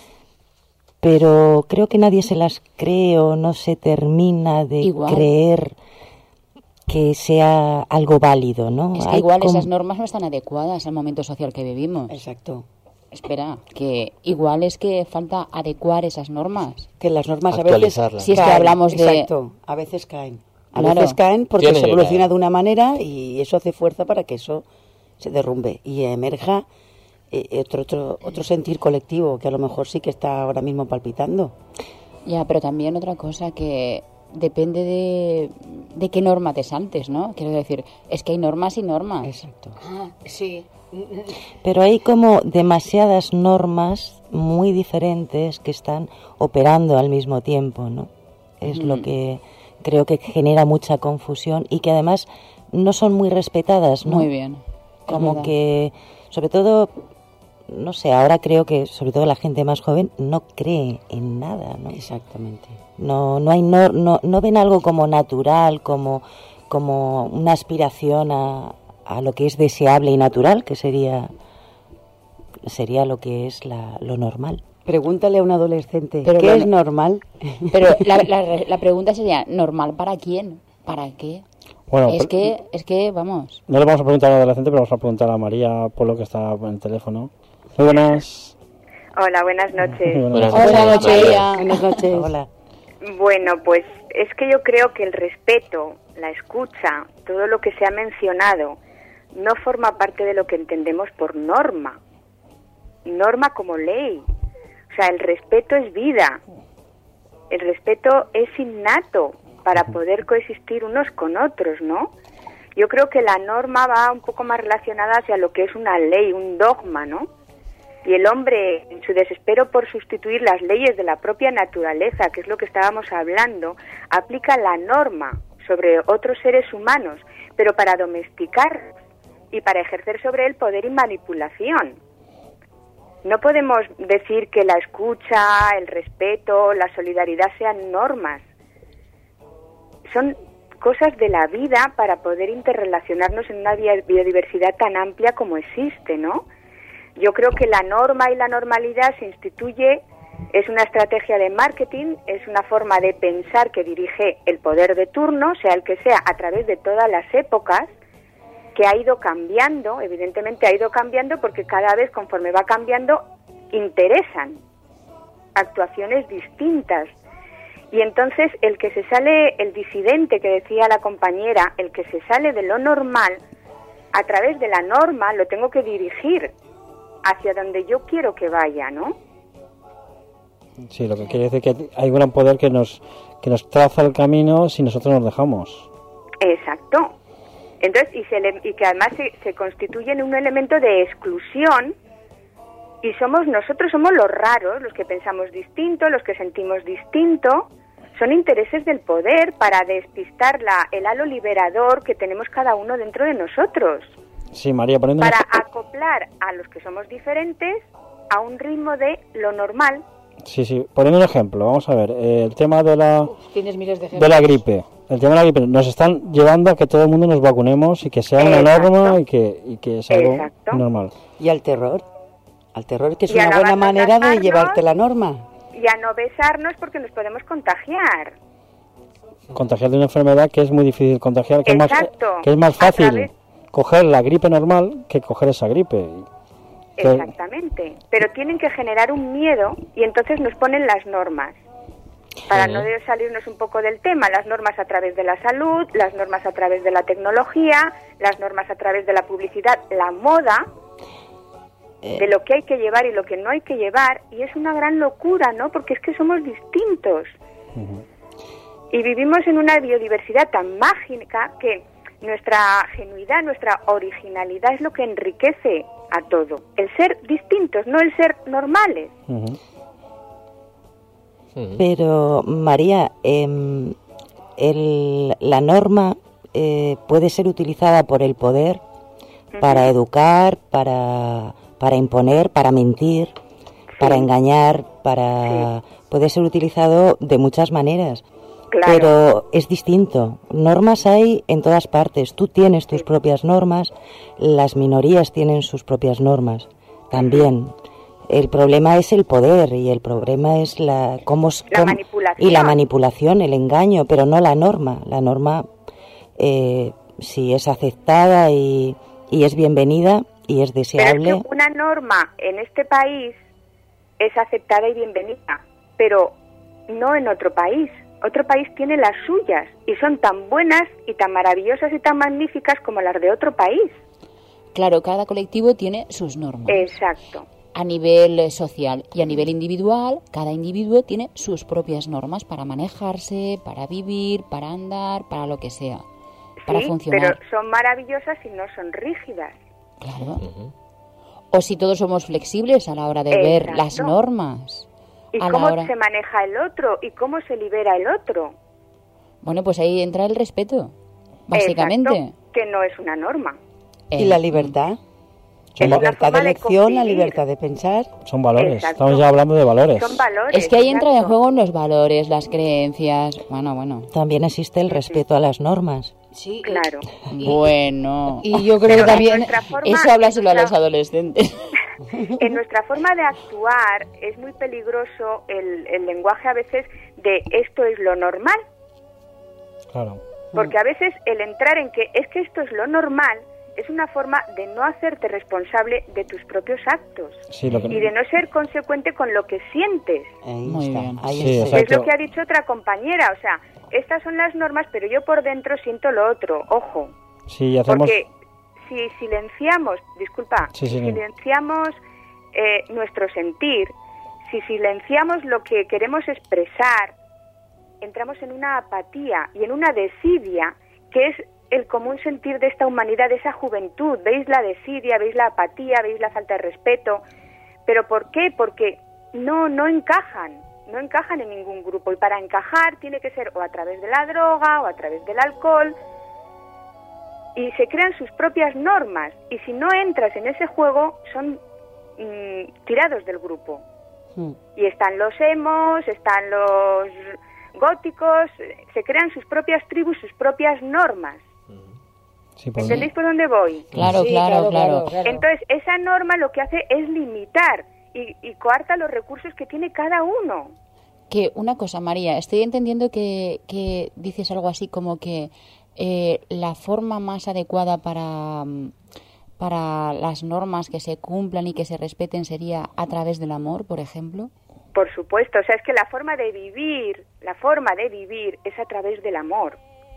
pero creo que nadie se las cree o no se termina de igual. creer que sea algo válido, ¿no? Es que Hay igual como... esas normas no están adecuadas al momento social que vivimos. Exacto. Espera, que igual es que falta adecuar esas normas. Que las normas a veces... Si es que hablamos de... Exacto, a veces caen. A claro. veces caen porque Tiene se evoluciona caer. de una manera y eso hace fuerza para que eso se derrumbe y emerja eh, otro, otro, otro sentir colectivo que a lo mejor sí que está ahora mismo palpitando. Ya, pero también otra cosa que... depende de, de qué norma te saltes, ¿no? Quiero decir, es que hay normas y normas. Exacto. Ah, sí. Pero hay como demasiadas normas muy diferentes que están operando al mismo tiempo, ¿no? Es mm. lo que creo que genera mucha confusión y que además no son muy respetadas, ¿no? Muy bien. Como que, sobre todo, no sé, ahora creo que sobre todo la gente más joven no cree en nada, ¿no? Exactamente. No, no hay no, no, no ven algo como natural, como, como una aspiración a, a lo que es deseable y natural, que sería sería lo que es la, lo normal. Pregúntale a un adolescente, pero ¿qué lo, es normal? Pero la, la, la pregunta sería, ¿normal para quién? ¿Para qué? Bueno, es que, es que, vamos... No le vamos a preguntar al adolescente, pero vamos a preguntar a María Polo, que está en el teléfono. Muy buenas. Hola, buenas noches. Muy buenas noches. Hola, María. Buenas noches. Hola. Bueno, pues es que yo creo que el respeto, la escucha, todo lo que se ha mencionado, no forma parte de lo que entendemos por norma. Norma como ley. O sea, el respeto es vida. El respeto es innato para poder coexistir unos con otros, ¿no? Yo creo que la norma va un poco más relacionada hacia lo que es una ley, un dogma, ¿no? Y el hombre, en su desespero por sustituir las leyes de la propia naturaleza, que es lo que estábamos hablando, aplica la norma sobre otros seres humanos, pero para domesticar y para ejercer sobre él poder y manipulación. No podemos decir que la escucha, el respeto, la solidaridad sean normas. Son cosas de la vida para poder interrelacionarnos en una biodiversidad tan amplia como existe, ¿no? Yo creo que la norma y la normalidad se instituye, es una estrategia de marketing, es una forma de pensar que dirige el poder de turno, sea el que sea, a través de todas las épocas, que ha ido cambiando, evidentemente ha ido cambiando porque cada vez conforme va cambiando interesan actuaciones distintas. Y entonces el que se sale, el disidente que decía la compañera, el que se sale de lo normal, a través de la norma lo tengo que dirigir hacia donde yo quiero que vaya, ¿no? Sí, lo que quiere decir que hay un gran poder que nos que nos traza el camino si nosotros nos dejamos. Exacto. Entonces, y, se le, y que además se, se constituye en un elemento de exclusión y somos nosotros somos los raros, los que pensamos distinto, los que sentimos distinto. Son intereses del poder para despistar la, el halo liberador que tenemos cada uno dentro de nosotros. Sí, María, poniendo para una... acoplar a los que somos diferentes a un ritmo de lo normal. Sí, sí, poniendo un ejemplo, vamos a ver, eh, el tema de la Tienes miles de, de la gripe. El tema de la gripe nos están llevando a que todo el mundo nos vacunemos y que sea una Exacto. norma y que, y que es algo Exacto. normal. Y al terror, al terror que es Y a una no buena manera de abrazarnos. llevarte la norma. Y a no besarnos porque nos podemos contagiar. contagiar de una enfermedad que es muy difícil contagiar, que, es más, que es más fácil través... coger la gripe normal que coger esa gripe. Exactamente, pero tienen que generar un miedo y entonces nos ponen las normas. Para no salirnos un poco del tema, las normas a través de la salud, las normas a través de la tecnología, las normas a través de la publicidad, la moda, de lo que hay que llevar y lo que no hay que llevar, y es una gran locura, ¿no? Porque es que somos distintos. Uh-huh. Y vivimos en una biodiversidad tan mágica que nuestra genuidad, nuestra originalidad es lo que enriquece a todo. El ser distintos, no el ser normales. Uh-huh. Pero, María, eh, el, la norma eh, puede ser utilizada por el poder uh-huh. para educar, para, para imponer, para mentir, sí. para engañar, para sí. puede ser utilizado de muchas maneras. Claro. Pero es distinto. Normas hay en todas partes. Tú tienes tus sí. propias normas, las minorías tienen sus propias normas también. El problema es el poder y el problema es la cómo, la cómo manipulación. y la manipulación, el engaño, pero no la norma. La norma, eh, si es aceptada y, y es bienvenida y es deseable. Pero es que una norma en este país es aceptada y bienvenida, pero no en otro país. Otro país tiene las suyas y son tan buenas y tan maravillosas y tan magníficas como las de otro país. Claro, cada colectivo tiene sus normas. Exacto. A nivel social y a nivel individual, cada individuo tiene sus propias normas para manejarse, para vivir, para andar, para lo que sea, para sí, funcionar. Pero son maravillosas y no son rígidas. Claro. Uh-huh. O si todos somos flexibles a la hora de Exacto. ver las normas. ¿Y a cómo la hora... se maneja el otro? ¿Y cómo se libera el otro? Bueno, pues ahí entra el respeto, básicamente. Exacto, que no es una norma. Eh, ¿Y la libertad? Es la libertad de elección, de la libertad de pensar. Son valores, Exacto. estamos ya hablando de valores. Son valores. Es que ahí exacto. entran en juego los valores, las creencias, bueno, bueno. También existe el respeto a las normas. Sí, claro. Bueno. Y yo creo que también forma, eso habla solo nuestra, a los adolescentes. En nuestra forma de actuar es muy peligroso el, el lenguaje a veces de esto es lo normal. Claro. Porque a veces el entrar en que es que esto es lo normal es una forma de no hacerte responsable de tus propios actos sí, lo que... y de no ser consecuente con lo que sientes. Ahí Muy está. bien. Ahí sí, está. Es lo que ha dicho otra compañera, o sea, estas son las normas, pero yo por dentro siento lo otro, ojo. Sí, hacemos... Porque si silenciamos, disculpa, sí, sí, si silenciamos eh, nuestro sentir, si silenciamos lo que queremos expresar, entramos en una apatía y en una desidia que es el común sentir de esta humanidad, de esa juventud. ¿Veis la desidia, veis la apatía, veis la falta de respeto? ¿Pero por qué? Porque no, no encajan, no encajan en ningún grupo. Y para encajar tiene que ser o a través de la droga o a través del alcohol. Y se crean sus propias normas. Y si no entras en ese juego, son mmm, tirados del grupo. Hmm. Y están los emos, están los góticos, se crean sus propias tribus, sus propias normas. Sí, por ¿Entendéis por dónde voy? Claro, sí, claro, claro, claro, claro. Entonces, esa norma lo que hace es limitar y, y coarta los recursos que tiene cada uno. Que una cosa, María, estoy entendiendo que, que dices algo así como que eh, la forma más adecuada para, para las normas que se cumplan y que se respeten sería a través del amor, por ejemplo. Por supuesto, o sea, es que la forma de vivir, la forma de vivir es a través del amor.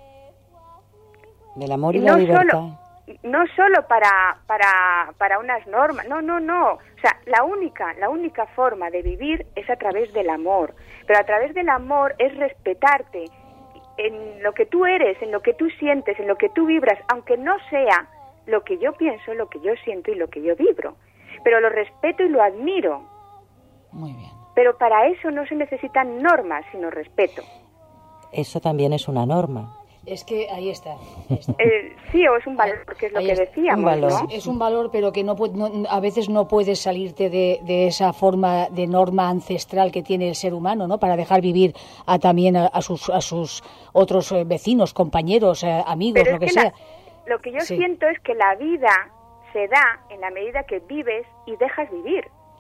Del amor y no la libertad. Solo, no solo para, para, para unas normas, no, no, no. O sea, la única, la única forma de vivir es a través del amor. Pero a través del amor es respetarte en lo que tú eres, en lo que tú sientes, en lo que tú vibras, aunque no sea lo que yo pienso, lo que yo siento y lo que yo vibro. Pero lo respeto y lo admiro. Muy bien. Pero para eso no se necesitan normas, sino respeto. Eso también es una norma. Es que ahí está. Ahí está. Eh, sí, o es un valor, porque es lo Ahí que está. decíamos, Un valor. ¿no? Es un valor, pero que no, no a veces no puedes salirte de, de esa forma de norma ancestral que tiene el ser humano, ¿no? Para dejar vivir a, también a, a sus a sus otros eh, vecinos, compañeros, eh, amigos, pero lo que, que sea. La, lo que yo Sí. siento es que la vida se da en la medida que vives y dejas vivir.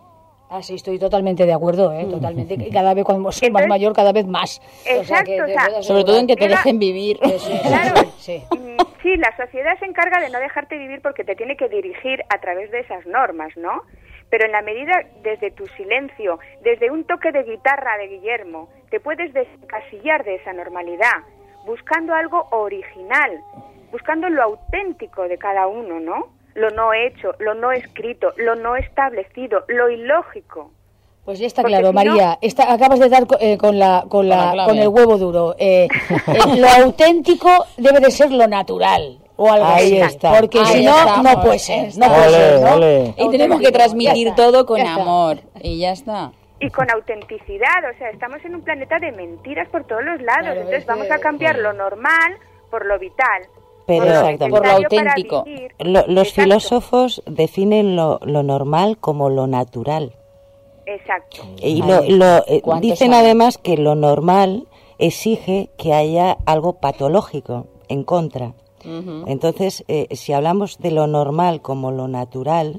Ah, sí, estoy totalmente de acuerdo, ¿eh? Totalmente. Y cada vez cuando soy más mayor, cada vez más. Exacto, o sea, que, o sea, sobre todo en que te llega... dejen vivir. Claro, sí. sí, la sociedad se encarga de no dejarte vivir porque te tiene que dirigir a través de esas normas, ¿no? Pero en la medida, desde tu silencio, desde un toque de guitarra de Guillermo, te puedes desencasillar de esa normalidad, buscando algo original, buscando lo auténtico de cada uno, ¿no? Lo no hecho, lo no escrito, lo no establecido, lo ilógico. Pues ya está Porque claro, si María. no... Está, acabas de dar eh, con la con la, con la con el huevo duro. Eh, eh, lo auténtico debe de ser lo natural o algo Ahí así. está. Porque Ahí si no, estamos. no puede ser. No Ole, puede ser, ¿no? ole. Y tenemos que transmitir Ya está, todo con ya está. amor. Y ya está. Y con autenticidad, o sea, estamos en un planeta de mentiras por todos los lados, Claro, entonces es vamos que- a cambiar lo normal por lo vital. Pero- por lo Exactamente. Por lo necesario para auténtico. vivir. Lo- los Exacto, filósofos definen lo, lo normal como lo natural. Exacto. Y Ay, lo, lo, eh, ¿cuánto dicen saben? además que lo normal exige que haya algo patológico en contra. Ujú. Entonces, eh, si hablamos de lo normal como lo natural,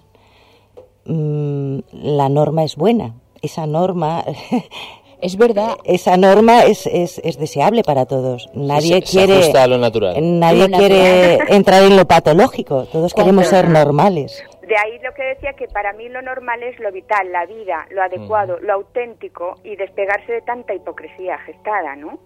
mm, la norma es buena. Esa norma, Es verdad. esa norma es, es, es deseable para todos. Nadie se, se quiere, ajusta a lo natural. nadie Lo quiere entrar en lo patológico. Todos queremos ser Cuando- normales. De ahí lo que decía, que para mí lo normal es lo vital, la vida, lo adecuado, lo auténtico y despegarse de tanta hipocresía gestada, ¿no?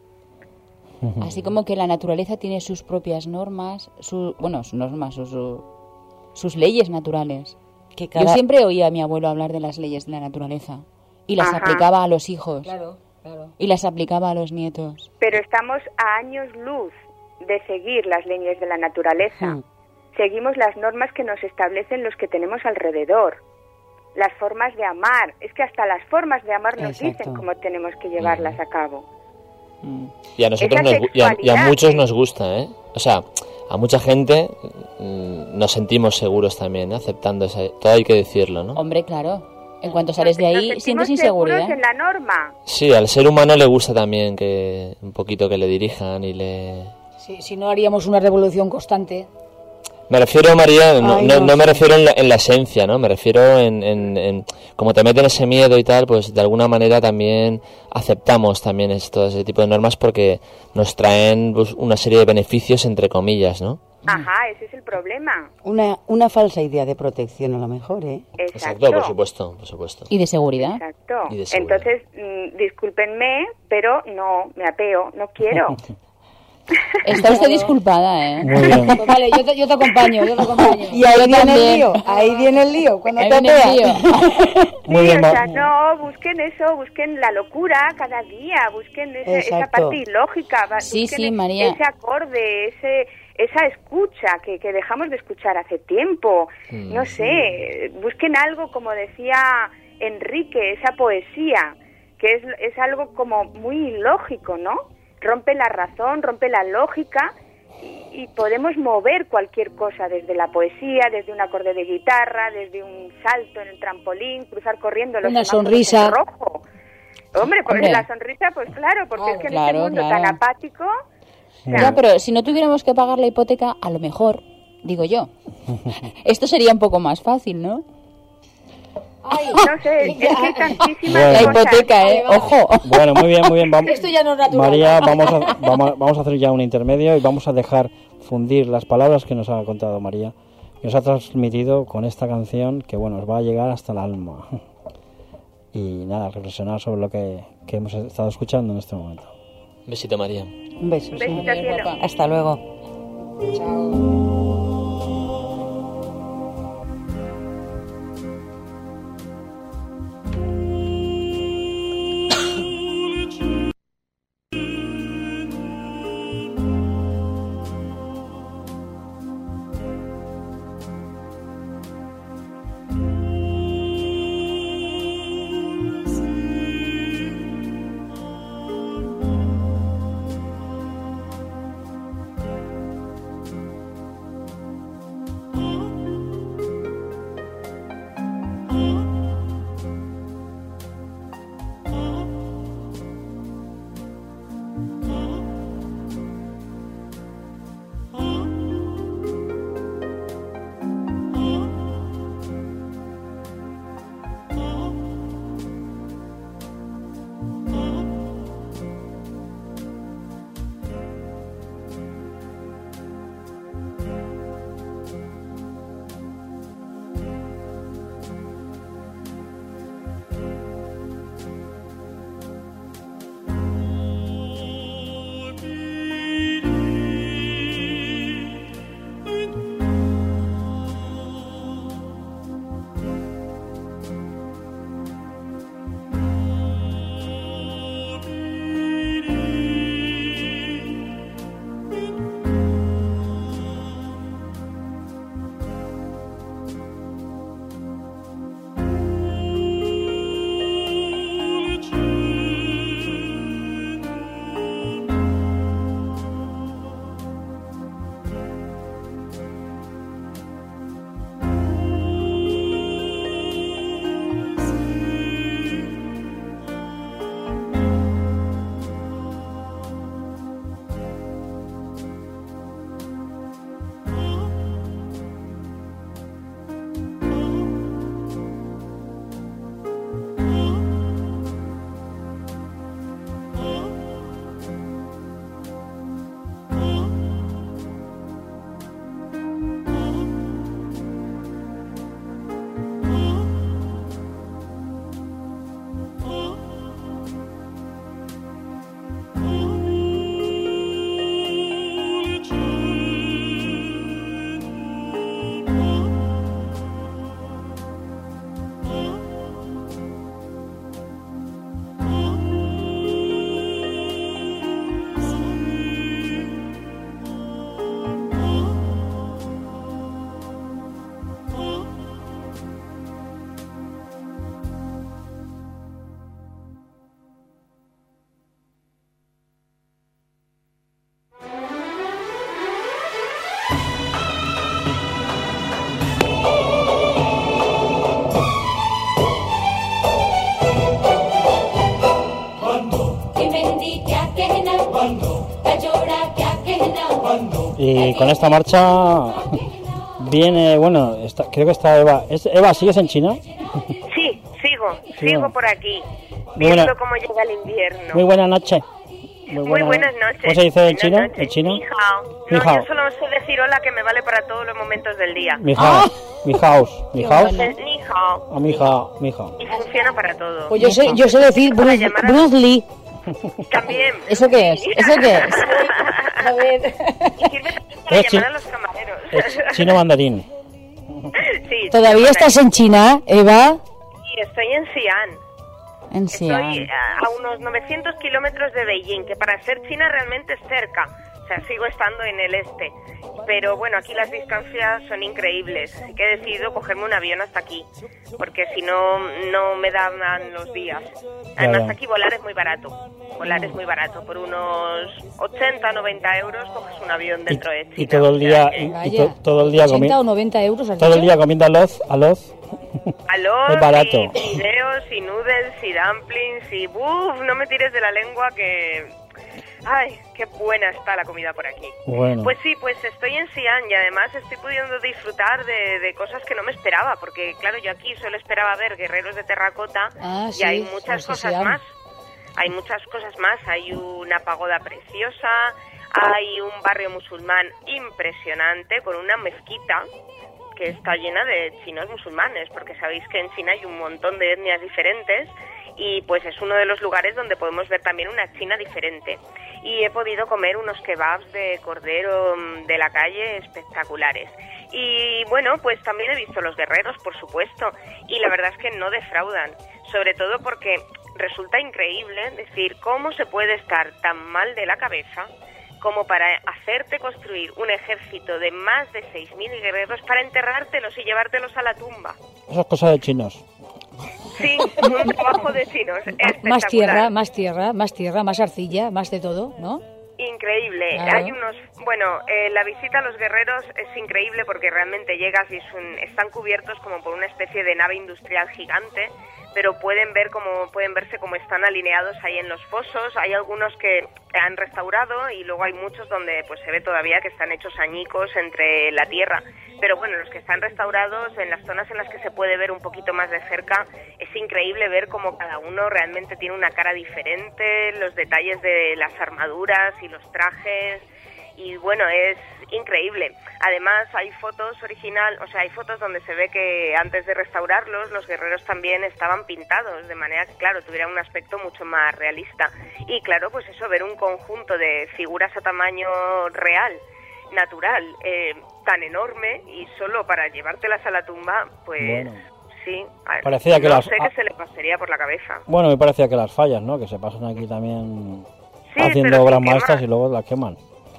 Así como que la naturaleza tiene sus propias normas, su, bueno, sus normas, sus, su- sus leyes naturales. Que Yo cada- siempre oía a mi abuelo hablar de las leyes de la naturaleza y las Ajá. aplicaba a los hijos Claro, claro. y las aplicaba a los nietos. Pero estamos a años luz de seguir las leyes de la naturaleza. Hmm. Seguimos las normas que nos establecen los que tenemos alrededor. Las formas de amar. Es que hasta las formas de amar nos Exacto. dicen cómo tenemos que llevarlas a cabo. Mm. Y a nosotros Esa nos, gu- y a, y a sexualidad muchos que- nos gusta, ¿eh? O sea, a mucha gente mm, nos sentimos seguros también, ¿eh? Aceptando ese, todo hay que decirlo, ¿no? Hombre, claro. En cuanto sales de Nos ahí, sentimos sientes seguros inseguridad. en la norma. Sí, al ser humano le gusta también que un poquito que le dirijan y le... Si, si no haríamos una revolución constante. Me refiero, María, no, Ay, no, no no me sé. refiero en la, en la esencia, ¿no? Me refiero en, en, en... Como te meten ese miedo y tal, pues de alguna manera también aceptamos también es- todo ese tipo de normas porque nos traen pues, una serie de beneficios, entre comillas, ¿no? Ajá, ese es el problema. Una, una falsa idea de protección a lo mejor, ¿eh? Exacto. por supuesto, por supuesto. Y de seguridad. Exacto. Y de seguridad. Entonces, mm, discúlpenme, pero no, me apeo, no quiero. Está usted disculpada, ¿eh? Muy bien. Pues vale, yo te, yo te acompaño, yo te acompaño. Y ahí Yo viene también. el lío, ahí viene el lío, cuando Ahí te viene el apeas. lío. Muy Sí, bien, o va- sea, no, busquen eso, busquen la locura cada día, busquen ese- esa Exacto. parte ilógica, va- Sí, busquen sí, e- María. ese acorde, ese, esa escucha que, que dejamos de escuchar hace tiempo. Mm. No sé, busquen algo, como decía Enrique, esa poesía, que es, es algo como muy ilógico, ¿no? Rompe la razón, rompe la lógica y, y podemos mover cualquier cosa desde la poesía, desde un acorde de guitarra, desde un salto en el trampolín, cruzar corriendo los Una semáforos sonrisa. en rojo. Hombre, pues Hombre. la sonrisa, pues claro, porque Claro, es que en claro, este mundo claro. tan apático, o sea, Ya, pero si no tuviéramos que pagar la hipoteca, a lo mejor, digo yo, esto sería un poco más fácil, ¿no? no sé, es que hay tantísimas Bueno. La cosas. hipoteca, ¿eh? Ojo. Bueno, muy bien, muy bien. Vamos, Esto ya no es natural. María, vamos a, vamos, a- vamos a hacer ya un intermedio y vamos a dejar fundir las palabras que nos ha contado María, que nos ha transmitido con esta canción que, bueno, os va a llegar hasta el alma. Y nada, reflexionar sobre lo que, que hemos estado escuchando en este momento. Besito, María. Un beso. Un sí. besito, cielo. guapa. Hasta luego. Y con esta marcha viene, bueno, está, creo que está Eva. ¿Es, Eva, ¿sigues en China? Sí, sigo, Sí. sigo por aquí, Muy viendo buena- cómo llega el invierno. Muy buena noche. Muy buena- buenas noches. ¿Cómo se dice en Buenas chino? noches. ¿En chino? Ni hao. Ni No, hao. yo solo sé decir hola, que me vale para todos los momentos del día. Mi house. Mi house. Mi house. Eh, Ni hao. A mi hija. Mi hija. Y funciona para todo. Pues yo sé, yo sé decir Para Bruce, llamar a- Bruce Lee. También. ¿Eso qué es? ¿Eso qué es? A ver. Y sirve también para Es llamar chi- a los camareros. Es chino mandarín. Sí, ¿Todavía estás en China, Eva? Sí, estoy en Xi'an. En Estoy Xi'an. a, a unos novecientos kilómetros de Beijing, que para ser China realmente es cerca. O sea, sigo estando en el este. Pero bueno, aquí las distancias son increíbles. Así que he decidido cogerme un avión hasta aquí. Porque si no, no me dan los días. Además, Claro. aquí volar es muy barato. Volar es muy barato. Por unos ochenta, noventa euros coges un avión dentro de China. Y todo el O sea día, que- y, y Vaya. to- todo el día ochenta o comiendo. noventa euros, ¿has Todo el dicho? día comiendo aloz, aloz. Aló, Es barato. y fideos, y noodles, y dumplings, y ¡buf! No me tires de la lengua que... ¡Ay, qué buena está la comida por aquí! Bueno. Pues sí, pues estoy en Xi'an y además estoy pudiendo disfrutar de, de cosas que no me esperaba, porque claro, yo aquí solo esperaba ver guerreros de terracota Ah, y sí, hay muchas los de cosas Xi'an. más. Hay muchas cosas más. Hay una pagoda preciosa, hay un barrio musulmán impresionante con una mezquita que está llena de chinos musulmanes, porque sabéis que en China hay un montón de etnias diferentes y pues es uno de los lugares donde podemos ver también una China diferente. Y he podido comer unos kebabs de cordero mm, de la calle espectaculares. Y bueno, pues también he visto los guerreros, por supuesto, y la verdad es que no defraudan, sobre todo porque resulta increíble decir cómo se puede estar tan mal de la cabeza como para hacerte construir un ejército de más de seis mil guerreros para enterrártelos y llevártelos a la tumba. Esas cosas de chinos. Sí, un trabajo de chinos espectacular. Más tierra, más tierra, más tierra, más arcilla, más de todo, ¿no? Increíble. Claro. Hay unos, bueno, eh, la visita a los guerreros es increíble porque realmente llegas y es un- están cubiertos como por una especie de nave industrial gigante, pero pueden ver como pueden verse como están alineados ahí en los fosos. Hay algunos que han restaurado y luego hay muchos donde pues se ve todavía que están hechos añicos entre la tierra. Pero bueno, los que están restaurados, en las zonas en las que se puede ver un poquito más de cerca, es increíble ver cómo cada uno realmente tiene una cara diferente, los detalles de las armaduras y los trajes, y bueno, es increíble. Además hay fotos original, o sea, hay fotos donde se ve que antes de restaurarlos, los guerreros también estaban pintados, de manera que, claro, tuvieran un aspecto mucho más realista. Y claro, pues eso, ver un conjunto de figuras a tamaño real, natural, eh, tan enorme, y solo para llevártelas a la tumba, pues Bueno. sí, a ver, Parecía que no las- sé qué se le pasaría por la cabeza. Bueno, me parecía que las fallas, ¿no? Que se pasan aquí también Sí, haciendo pero obras se quema. maestras y luego las queman.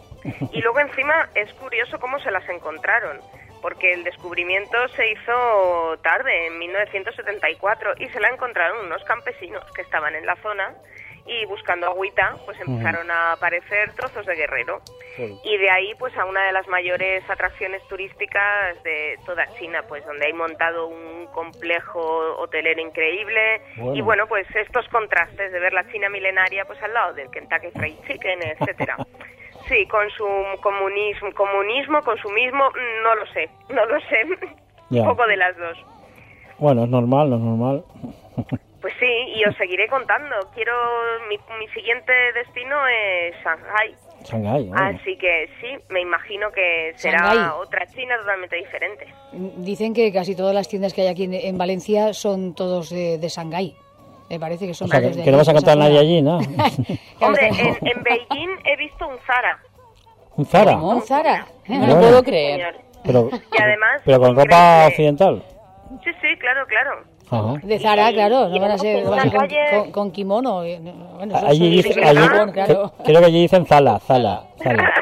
Y luego encima es curioso cómo se las encontraron, porque el descubrimiento se hizo tarde, en mil novecientos setenta y cuatro, y se la encontraron unos campesinos que estaban en la zona y buscando agüita, pues empezaron a aparecer trozos de guerrero. Sí. Y de ahí pues a una de las mayores atracciones turísticas de toda China, pues donde hay montado un complejo hotelero increíble. Bueno. Y bueno, pues estos contrastes de ver la China milenaria pues al lado del Kentucky Fried Chicken, etcétera. Sí, con su comunismo, comunismo, consumismo, no lo sé, no lo sé, Ya. un poco de las dos. Bueno, es normal, no es normal. Pues sí, y os seguiré contando. Quiero, mi, mi siguiente destino es Shanghai. Shanghái, bueno. Así que sí, me imagino que será Shanghái. otra China totalmente diferente. Dicen que casi todas las tiendas que hay aquí en, en Valencia son todos de, de Shanghái. Me parece que son O sea, todos que, de que no allí, vas a de esa cantar nadie zona. allí, ¿no? Hombre, en, en Beijing he visto un Zara. Un Zara. ¿Cómo? ¿Un Zara? No Bueno. lo puedo creer. Señor. Pero, Y además, pero con ropa increíble. occidental. Sí, sí, claro, claro. Ajá. De Zara, Y- claro, y no van a ser, en van a ser la con, calle- con- con kimono. eh, no, Bueno, eso Allí es dice, de allí, Japón, claro. que- creo que allí dicen Zala, Zala, Zala.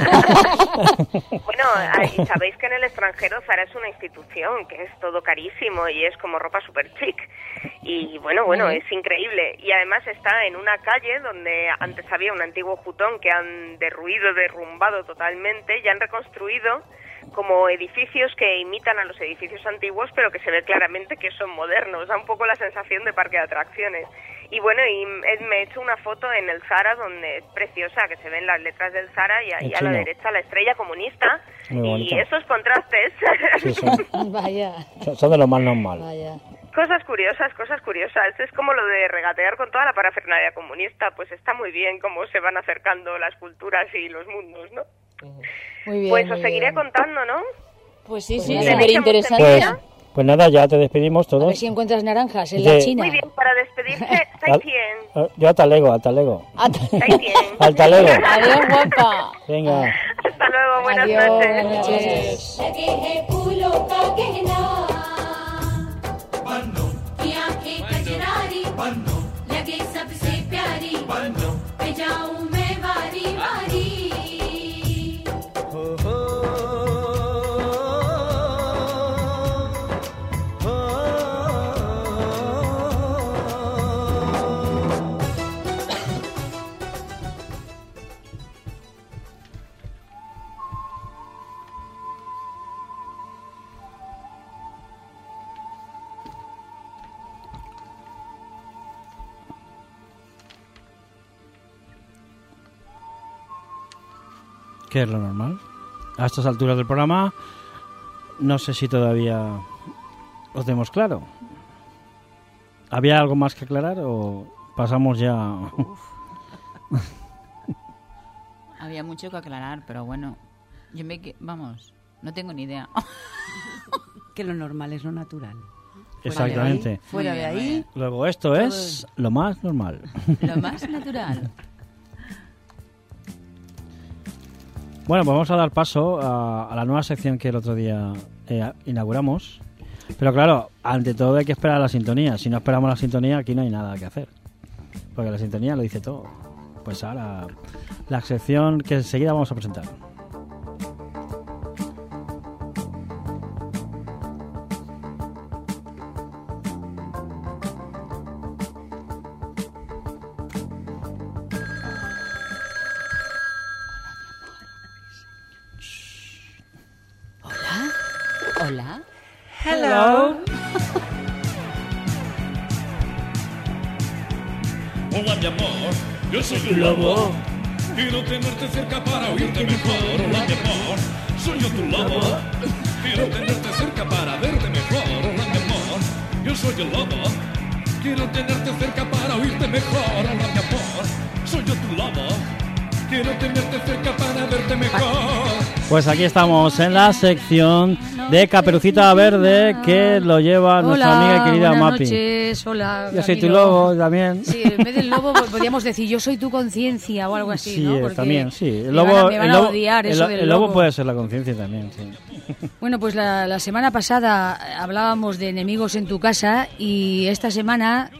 Bueno, ay, sabéis que en el extranjero Zara es una institución, que es todo carísimo y es como ropa super chic. Y bueno, bueno, Ujú. es increíble. Y además está en una calle donde antes había un antiguo jutón que han derruido, derrumbado totalmente y han reconstruido como edificios que imitan a los edificios antiguos, pero que se ve claramente que son modernos. Da un poco la sensación de parque de atracciones. Y bueno, y me he hecho una foto en el Zara donde es preciosa, que se ven las letras del Zara y ahí a la derecha la estrella comunista. Y esos contrastes. Sí, son, Vaya. son- son de lo más normal. Vaya. Cosas curiosas, cosas curiosas. Es como lo de regatear con toda la parafernalia comunista. Pues está muy bien cómo se van acercando las culturas y los mundos, ¿no? Muy bien. Pues muy os seguiré bien. contando, ¿no? Pues sí, Pues sí, nada. súper interesante. Pues, pues nada, ya te despedimos A ver todos. si encuentras naranjas en Sí. la China. Muy bien, para despedirse, Al- Taitien. eh, Yo hasta luego, hasta luego. Taitien. Hasta luego. Adiós, guapa. Venga. Hasta luego, buenas Adiós, noches. buenas noches. लगे है फूलों का गहना की आंखें कजरारी लगे सबसे प्यारी पे जाऊं मैं वारी वारी ¿Qué es lo normal? A estas alturas del programa, no sé si todavía os demos claro. ¿Había algo más que aclarar o pasamos ya? Había mucho que aclarar, pero bueno, yo me que- vamos, no tengo ni idea. Que lo normal es lo natural. Exactamente. Fuera de Muy bien, muy ahí. bien. Luego esto es lo más normal. Lo más natural. Bueno, pues vamos a dar paso a, a la nueva sección que el otro día eh, inauguramos. Pero claro, ante todo hay que esperar a la sintonía. Si no esperamos la sintonía, aquí no hay nada que hacer. Porque la sintonía lo dice todo. Pues ahora, la sección que enseguida vamos a presentar. Hola. Hello. Hola, mi amor, yo soy tu lobo. Quiero tenerte cerca para oírte mejor. Hola, mi amor, soy yo tu lobo. Quiero tenerte cerca para verte mejor. Hola, mi amor, yo soy el lobo. Quiero tenerte cerca para oírte mejor. Hola, mi amor, soy yo tu lobo. Quiero tenerte cerca para verte mejor. Pues aquí estamos en la sección de Caperucita Verde que lo lleva nuestra Hola, amiga y querida buenas Mapi. noches, hola. Yo soy tu Camilo. lobo también. Sí, en vez del lobo podríamos decir yo soy tu conciencia o algo así, Sí, ¿no? eh, Porque también, sí. El me lobo, van a, me van el a lobo- odiar el- eso del el lobo lobo. puede ser la conciencia también, sí. Bueno, pues la, la semana pasada hablábamos de enemigos en tu casa y esta semana,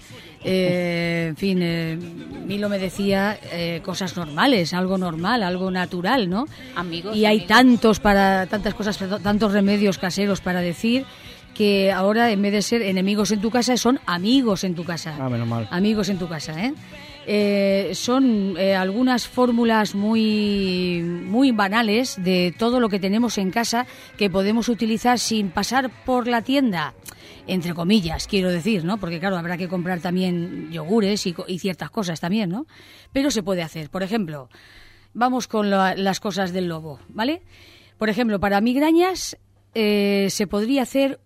eh, en fin, eh, Milo me decía eh, cosas normales, algo normal, algo natural, ¿no? Amigos, Y hay amigos. tantos para tantas cosas, tantos remedios caseros para decir que ahora en vez de ser enemigos en tu casa son amigos en tu casa. Ah, menos mal. Amigos en tu casa, ¿eh? Eh, son eh, algunas fórmulas muy, muy banales de todo lo que tenemos en casa que podemos utilizar sin pasar por la tienda, entre comillas, quiero decir, ¿no? Porque claro, habrá que comprar también yogures y, co- y ciertas cosas también, ¿no? Pero se puede hacer. Por ejemplo, vamos con la- las cosas del lobo, ¿vale? Por ejemplo, para migrañas eh, se podría hacer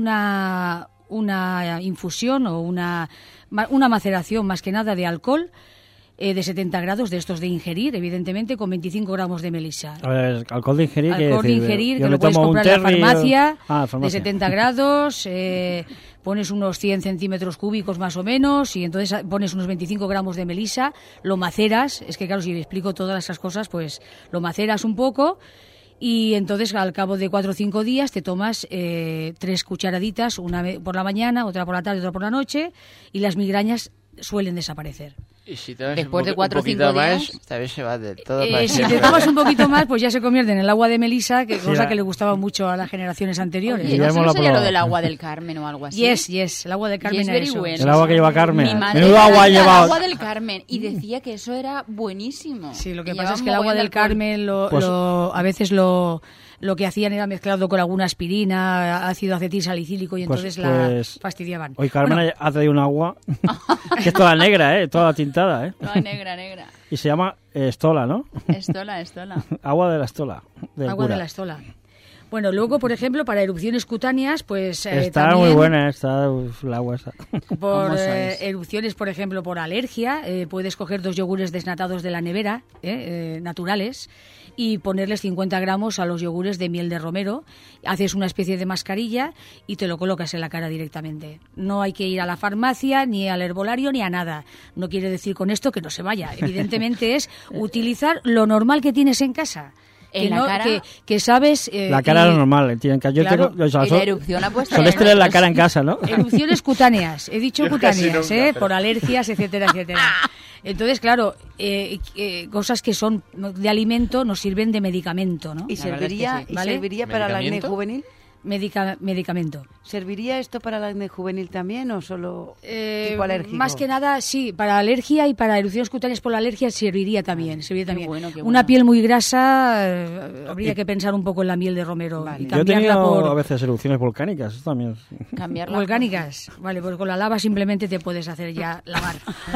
una, una infusión o una, ma- una maceración más que nada de alcohol eh, de setenta grados, de estos de ingerir, evidentemente, con veinticinco gramos de melisa. A ver, alcohol de ingerir. ¿qué Alcohol de decir? ingerir, Yo que me lo puedes tomo un comprar en la terry, farmacia, o- ah, de farmacia. setenta grados, eh, pones unos cien centímetros cúbicos más o menos y entonces ah, pones unos veinticinco gramos de melisa, lo maceras, es que claro, si le explico todas esas cosas, pues lo maceras un poco y entonces al cabo de cuatro o cinco días te tomas eh, tres cucharaditas, una ve- por la mañana, otra por la tarde, otra por la noche y las migrañas suelen desaparecer. Y si tomas Después un de poqu- cuatro o un poquito cinco más, días- también se va del todo Eh, para si siempre. te tomas un poquito más, pues ya se convierte en el agua de melisa, que Sí, cosa ya. que le gustaba mucho a las generaciones anteriores. Oye, Guillermo ¿no lo sería probó. lo del agua del Carmen o algo así? Yes, yes, el agua de Carmen Yes, era very eso. bueno. El agua que lleva Carmen. Mi madre Menudo agua ha hacía el llevado. agua del Carmen y decía que eso era buenísimo. Sí, lo que Y pasa es llevaba que el agua mogollón de del alcohol. Carmen lo, Pues- lo- a veces lo, lo que hacían era mezclado con alguna aspirina, ácido acetilsalicílico y Pues- entonces la pues- fastidiaban. Hoy Carmen Bueno, ha traído un agua que es toda negra, ¿eh? Toda tintada, ¿eh? Toda negra, negra. Y se llama eh, Estola, ¿no? Estola, estola. Agua de la Estola. del agua cura. de la estola. Bueno, luego, por ejemplo, para erupciones cutáneas, pues eh, Está también muy buena, está uf, el agua esa. por ¿Cómo eh, sois? erupciones, por ejemplo, por alergia, eh, puedes coger dos yogures desnatados de la nevera, eh, eh, naturales, y ponerles cincuenta gramos a los yogures de miel de romero. Haces una especie de mascarilla y te lo colocas en la cara directamente. No hay que ir a la farmacia, ni al herbolario, ni a nada. No quiere decir con esto que no se vaya. Evidentemente es utilizar lo normal que tienes en casa. En que la no- cara- que, que sabes... eh, La cara y- es normal, tienen que yo Claro, tengo, o sea, y la sol- erupción ha puesto solés en- tener la cara en casa, ¿no? Erupciones cutáneas, he dicho Yo casi cutáneas, nunca, ¿eh? pero- Por alergias, etcétera, etcétera. Entonces, claro, eh, eh, cosas que son de alimento nos sirven de medicamento, ¿no? ¿Y La verdad es que serviría, sí. ¿y ¿Vale? serviría para el acné ¿Medicamento? juvenil? Medica- medicamento. ¿Serviría esto para el acné juvenil también o solo Eh, tipo alérgico? más que nada, sí, para alergia y para erupciones cutáneas por la alergia serviría también. Serviría Qué también. bueno, qué Una bueno. piel muy grasa, eh, habría que pensar un poco en la miel de romero Vale. y Yo he cambiarla tenido por a veces erupciones volcánicas, eso también. es- Cambiarla. volcánicas. Vale, pues con la lava simplemente te puedes hacer ya lavar.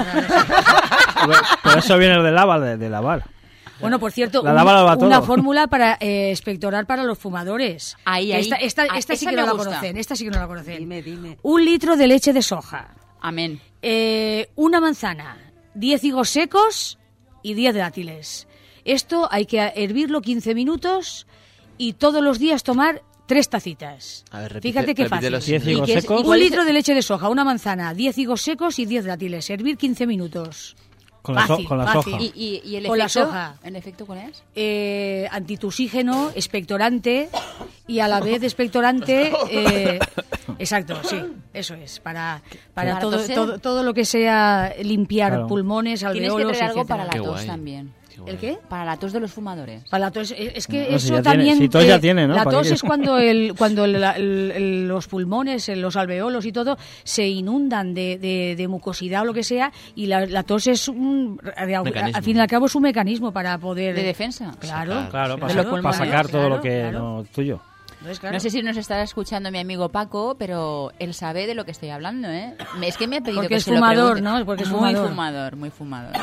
Por eso viene el de lava, de, de lavar. Bueno, por cierto, La un- lava lava todo. una fórmula para eh, expectorar para los fumadores. Ahí, ahí. Esta, esta, Ah, esta sí esa que me no la gusta. conocen. Esta sí que no la conocen. Dime, dime. Un litro de leche de soja, Amén. eh, una manzana, diez higos secos y diez dátiles. Esto hay que hervirlo quince minutos y todos los días tomar tres tacitas. A ver, repite- Fíjate qué repítelo fácil. Diez higos ¿Y qué es- secos. y Un cuál es- litro de leche de soja, una manzana, diez higos secos y diez dátiles. Hervir quince minutos. Con la, so- Fácil, con la fácil. soja. ¿Y, y, y el Con la efecto? soja. ¿El efecto cuál es? eh, antitusígeno, expectorante y a la vez expectorante. eh, exacto, sí, eso es. Para, para ¿Para todo, toser? todo, todo lo que sea limpiar Claro. pulmones, Tienes que alveolos, traer algo etcétera. para la Qué tos guay. también. ¿El qué? Para la tos de los fumadores. Para la tos, es es que No, si eso ya tiene- también. si tos ya tiene, ¿no? La ¿Para tos qué es quieres? cuando el, cuando el- el- el- los pulmones, el- los alveolos y todo se inundan de, de- de mucosidad o lo que sea, y la, la tos es un. Al Mecanismo. fin y al cabo es un mecanismo para poder. ¿De defensa? Claro, Sacar. Claro, De para, los para pulmones, sacar todo claro, lo que claro. no tuyo. Entonces, claro. No sé si nos estará escuchando mi amigo Paco, pero él sabe de lo que estoy hablando, ¿eh? Me- Es que me ha pedido Porque que es se lo fumador, pregunte. ¿no? Porque es muy fumador. fumador, muy fumador.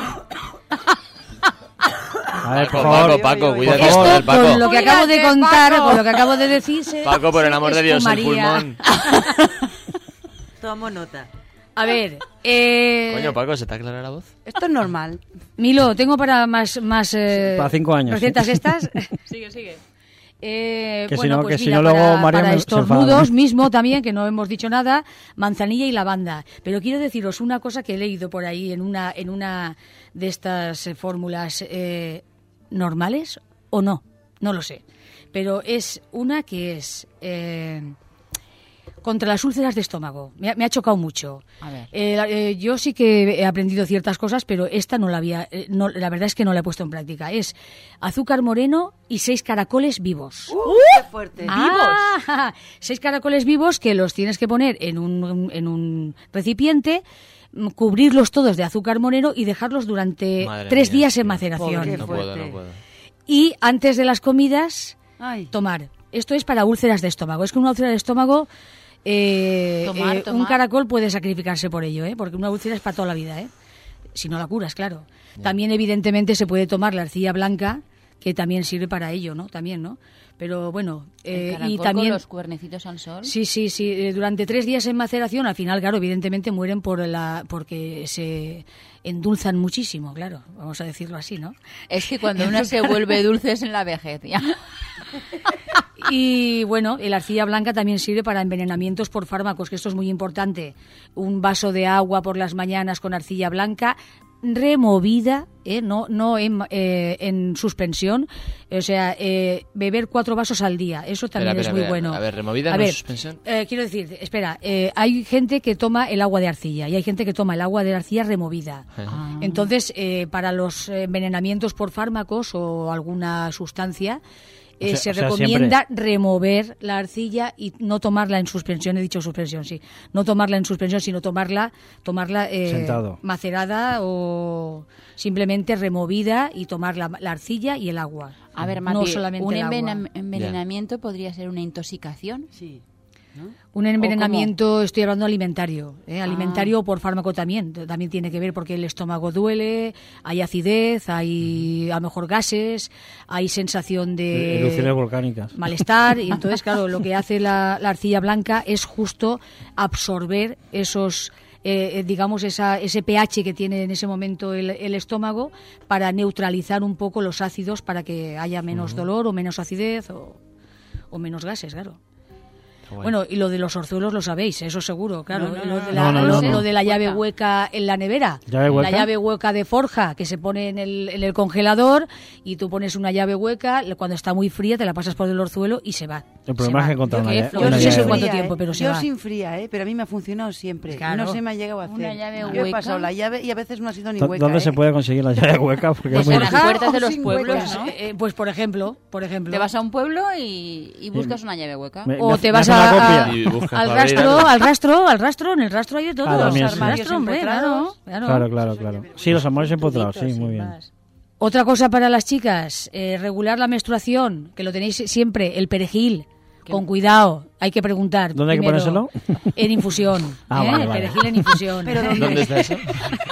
A ver, por Paco, favor. Paco, Paco, Por cuídate favor. con el Esto, Paco. con lo que acabo de contar, con lo que acabo de decir, se- Paco, por el se amor de Dios, el esfumaría. pulmón. Tomo nota. A ver, eh, Coño, Paco, ¿se te aclara la voz? Esto es normal. Milo, tengo para más, más eh, Para cinco años. recetas estas. Sigue, sigue. Eh, Que si bueno, no- pues que si mira, no luego para, María para me- se estornudos enfada. mismo también, que no hemos dicho nada, manzanilla y lavanda. Pero quiero deciros una cosa que he leído por ahí en una, en una de estas eh, fórmulas eh, normales o no, no lo sé. Pero es una que es eh, contra las úlceras de estómago. Me ha, me ha chocado mucho. A ver. Eh, la- eh, yo sí que he aprendido ciertas cosas, pero esta no la había, eh, no, la verdad es que no la he puesto en práctica. Es azúcar moreno y seis caracoles vivos. ¡Qué fuerte! Ah, seis caracoles vivos que los tienes que poner en un, en un recipiente, mm, cubrirlos todos de azúcar moreno y dejarlos durante Madre tres mía, días en tío. maceración. Pobre. No fuerte. puedo, no puedo. Y antes de las comidas, Ay. tomar. Esto es para úlceras de estómago. Es que una úlcera de estómago, eh, Tomar, eh, un tomar. caracol puede sacrificarse por ello, ¿eh? Porque una úlcera es para toda la vida, ¿eh? Si no la curas, claro. También, evidentemente, se puede tomar la arcilla blanca, que también sirve para ello, ¿no? También, ¿no? Pero bueno, eh, El caracol y también... con los cuernecitos al sol. Sí, sí, sí. eh, Durante tres días en maceración, al final, claro, evidentemente mueren por la, porque se endulzan muchísimo, claro. Vamos a decirlo así, ¿no? Es que cuando uno se vuelve dulce es en la vejez, ya. Y bueno, la arcilla blanca también sirve para envenenamientos por fármacos, que esto es muy importante. Un vaso de agua por las mañanas con arcilla blanca removida, ¿eh? no, no en, eh, en suspensión, o sea, eh, beber cuatro vasos al día, eso también Espera, es espera, muy espera. bueno. A ver, removida, A no ver, suspensión. eh, quiero decir, espera, eh, hay gente que toma el agua de arcilla y hay gente que toma el agua de arcilla removida. Ah. Entonces, eh, para los envenenamientos por fármacos o alguna sustancia, Eh, O sea- se o sea, recomienda remover la arcilla y no tomarla en suspensión, he dicho suspensión, sí, no tomarla en suspensión, sino tomarla, tomarla eh, Sentado. macerada o simplemente removida y tomar la, la arcilla y el agua. A ver, no Mati, solamente un el agua. envena- envenenamiento podría ser una intoxicación. Sí. Un envenenamiento, estoy hablando alimentario, ¿eh? alimentario por fármaco también, también tiene que ver porque el estómago duele, hay acidez, hay a lo mejor gases, hay sensación de Erupciones volcánicas. malestar y entonces claro, lo que hace la, la arcilla blanca es justo absorber esos eh, digamos esa, ese pH que tiene en ese momento el, el estómago para neutralizar un poco los ácidos para que haya menos dolor o menos acidez o, o menos gases, claro. Bueno, y lo de los orzuelos lo sabéis, eso seguro, claro. No, no, lo, no, de la, no, no, lo- no. lo de la llave hueca en la nevera. ¿Llave hueca? La llave hueca de forja que se pone en el, en el congelador y tú pones una llave hueca, cuando está muy fría te la pasas por el orzuelo y se va. El problema Se es que va. encontrar una, Yo- llave- yo una no sé llave si hueca. cuánto Fría, tiempo, ¿eh? pero se yo va. sin fría, ¿eh? Pero a mí me ha funcionado siempre. Claro. No se me ha llegado a hacer. Una llave Yo he hueca. pasado la llave y a veces no ha sido ni ¿Dó- hueca. ¿Dónde ¿eh? se puede conseguir la llave hueca? Porque es Desde muy las difícil. puertas de o los sin pueblos, huecas, ¿no? Eh, eh, pues por ejemplo, por ejemplo. Te vas a un pueblo y, y buscas una llave hueca. Me- o me- te me vas hace una a, copia. Y buscas al para abrir rastro, algo. al rastro, al rastro, en el rastro hay de todo. Ah, también, Los sí. rastro, hombre, claro, empotrados. claro. Claro, claro, claro. Sí, los amores empotrados, sí, muy bien. Otra cosa para las chicas, eh, regular la menstruación, que lo tenéis siempre, el perejil. Con cuidado, hay que preguntar. ¿Dónde hay que primero. ponérselo? En infusión. Ah, ¿eh? vale, el vale. perejil en infusión. ¿Pero dónde? ¿Dónde está eso?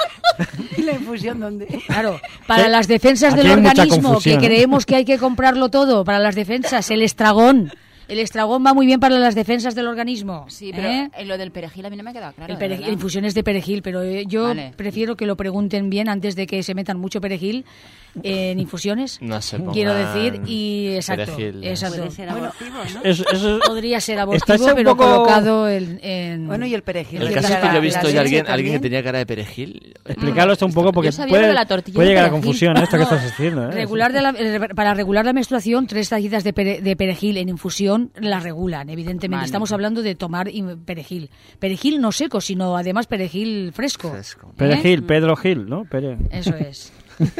¿Y la infusión dónde? Claro, para Sí. las defensas Aquí del hay mucha organismo, que confusión, ¿eh? creemos que hay que comprarlo todo, para las defensas, el estragón. El estragón va muy bien para las defensas del organismo. Sí, pero ¿eh? en lo del perejil a mí no me ha quedado claro. El de perejil- verdad. infusiones de perejil, pero eh, yo Vale. prefiero que lo pregunten bien antes de que se metan mucho perejil en infusiones. No se pongan Quiero decir, y exacto, perejil. exacto. Puede ser abortivo, ¿no? Eso, eso- Podría ser Estáis abortivo, un pero poco- colocado en, en- Bueno, y el perejil. El Y caso es la- que yo he la visto ya leche alguien, alguien que también. tenía cara de perejil. explicarlo esto un poco porque Yo sabía lo puede, de la tortilla puede de llegar a perejil. confusión esto que No, estás diciendo. ¿eh? regular de la- eh, para regular la menstruación, tres tacitas de, pere- de perejil en infusión la regulan, evidentemente. Vale. Estamos hablando de tomar im- perejil. Perejil no seco, sino además perejil fresco. Fresco. Perejil, Pedro Gil, ¿no? Pere- Eso es.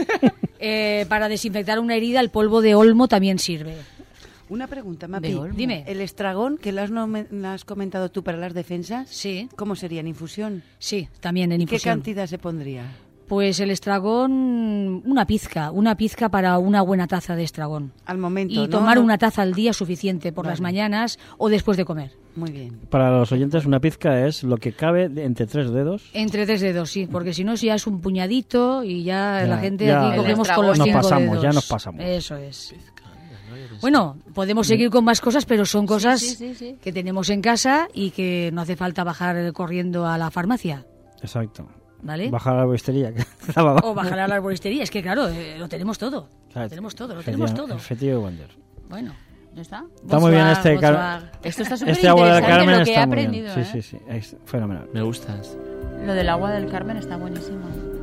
Eh, para desinfectar una herida, el polvo de olmo también sirve. Una pregunta, Mapi. De olmo. Dime. El estragón, que lo has, nom- lo has comentado tú para las defensas, Sí, ¿cómo sería en infusión? sí, también en ¿Y qué infusión. cantidad se pondría? Pues el estragón, una pizca, una pizca para una buena taza de estragón. Al momento, Y ¿no? tomar No- una taza al día suficiente por las Vale. mañanas o después de comer. Muy bien. Para los oyentes, una pizca es lo que cabe de- entre tres dedos. Entre tres dedos, sí, porque si no ya es un puñadito y ya, Ya, la gente ya, aquí ya. cogemos El con los Nos cinco pasamos, dedos. ya nos pasamos. Eso es. Bueno, podemos seguir con más cosas, pero son cosas sí, sí, sí. que tenemos en casa y que no hace falta bajar corriendo a la farmacia, Exacto. ¿vale? Bajar a la bestería. que estaba abajo. O bajar a la arboristería. Es que claro, eh, lo tenemos todo. Claro, Lo tenemos todo, lo tenemos todo. Efectivo y Wander. Bueno, ¿Ya está? Está muy bien Bonsoir, este, bonsoir. Car- Esto está súper este agua del interesante Carmen lo que he está muy bien. aprendido, Sí, ¿eh? sí, sí, es fenomenal. Me gusta esto. Lo del agua del Carmen está buenísimo.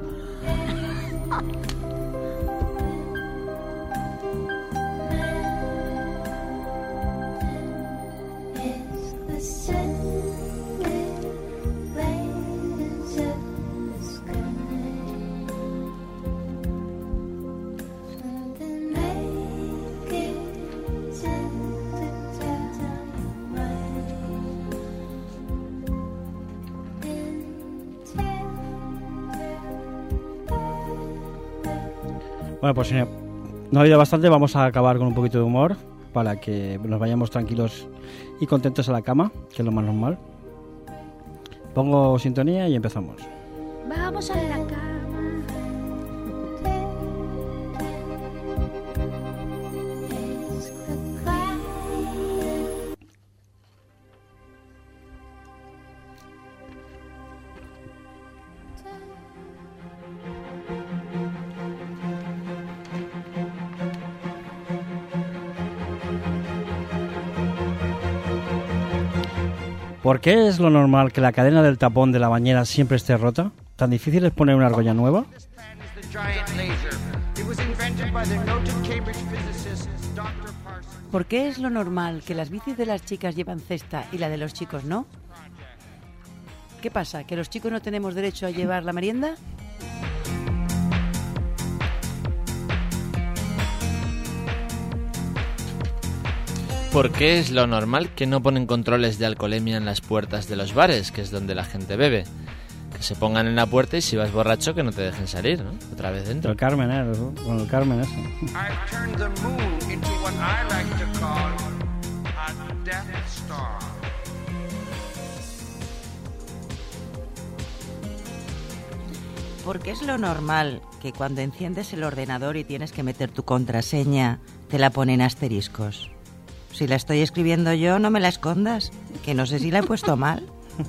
The sun blaze up the sky, and the night gets into twilight, Bueno, pues si no no ha habido bastante, vamos a acabar con un poquito de humor para que nos vayamos tranquilos y contentos a la cama, que es lo más normal. Pongo sintonía y empezamos. Vamos a la cama. ¿Por qué es lo normal que la cadena del tapón de la bañera siempre esté rota? ¿Tan difícil es poner una argolla nueva? ¿Por qué es lo normal que las bicis de las chicas llevan cesta y la de los chicos no? ¿Qué pasa? ¿Que los chicos no tenemos derecho a llevar la merienda? ¿Por qué es lo normal que no ponen controles de alcoholemia en las puertas de los bares, que es donde la gente bebe? Que se pongan en la puerta y si vas borracho que no te dejen salir, ¿no? Otra vez dentro. El Carmen, ¿eh? Con el Carmen eso. ¿Por qué es lo normal que cuando enciendes el ordenador y tienes que meter tu contraseña, te la ponen asteriscos? Si la estoy escribiendo yo, no me la escondas, que no sé si la he puesto mal.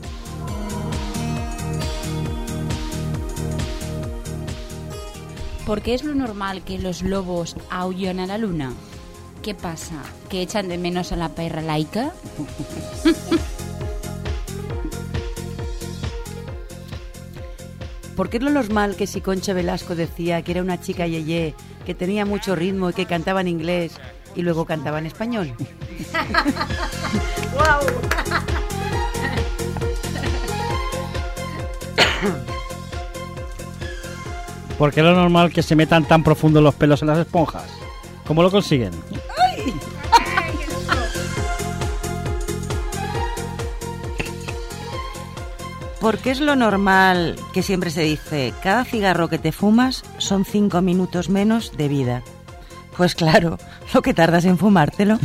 ¿Por qué es lo normal que los lobos aúllan a la luna? ¿Qué pasa? ¿Que echan de menos a la perra laica? ¿Por qué es lo normal que si Concha Velasco decía que era una chica yeye, que tenía mucho ritmo y que cantaba en inglés y luego cantaba en español? ¡Wow! ¿Por qué es lo normal que se metan tan profundo los pelos en las esponjas? ¿Cómo lo consiguen? ¡Ay! ¿Por qué es lo normal que siempre se dice cada cigarro que te fumas son cinco minutos menos de vida? Pues claro, lo que tardas en fumártelo.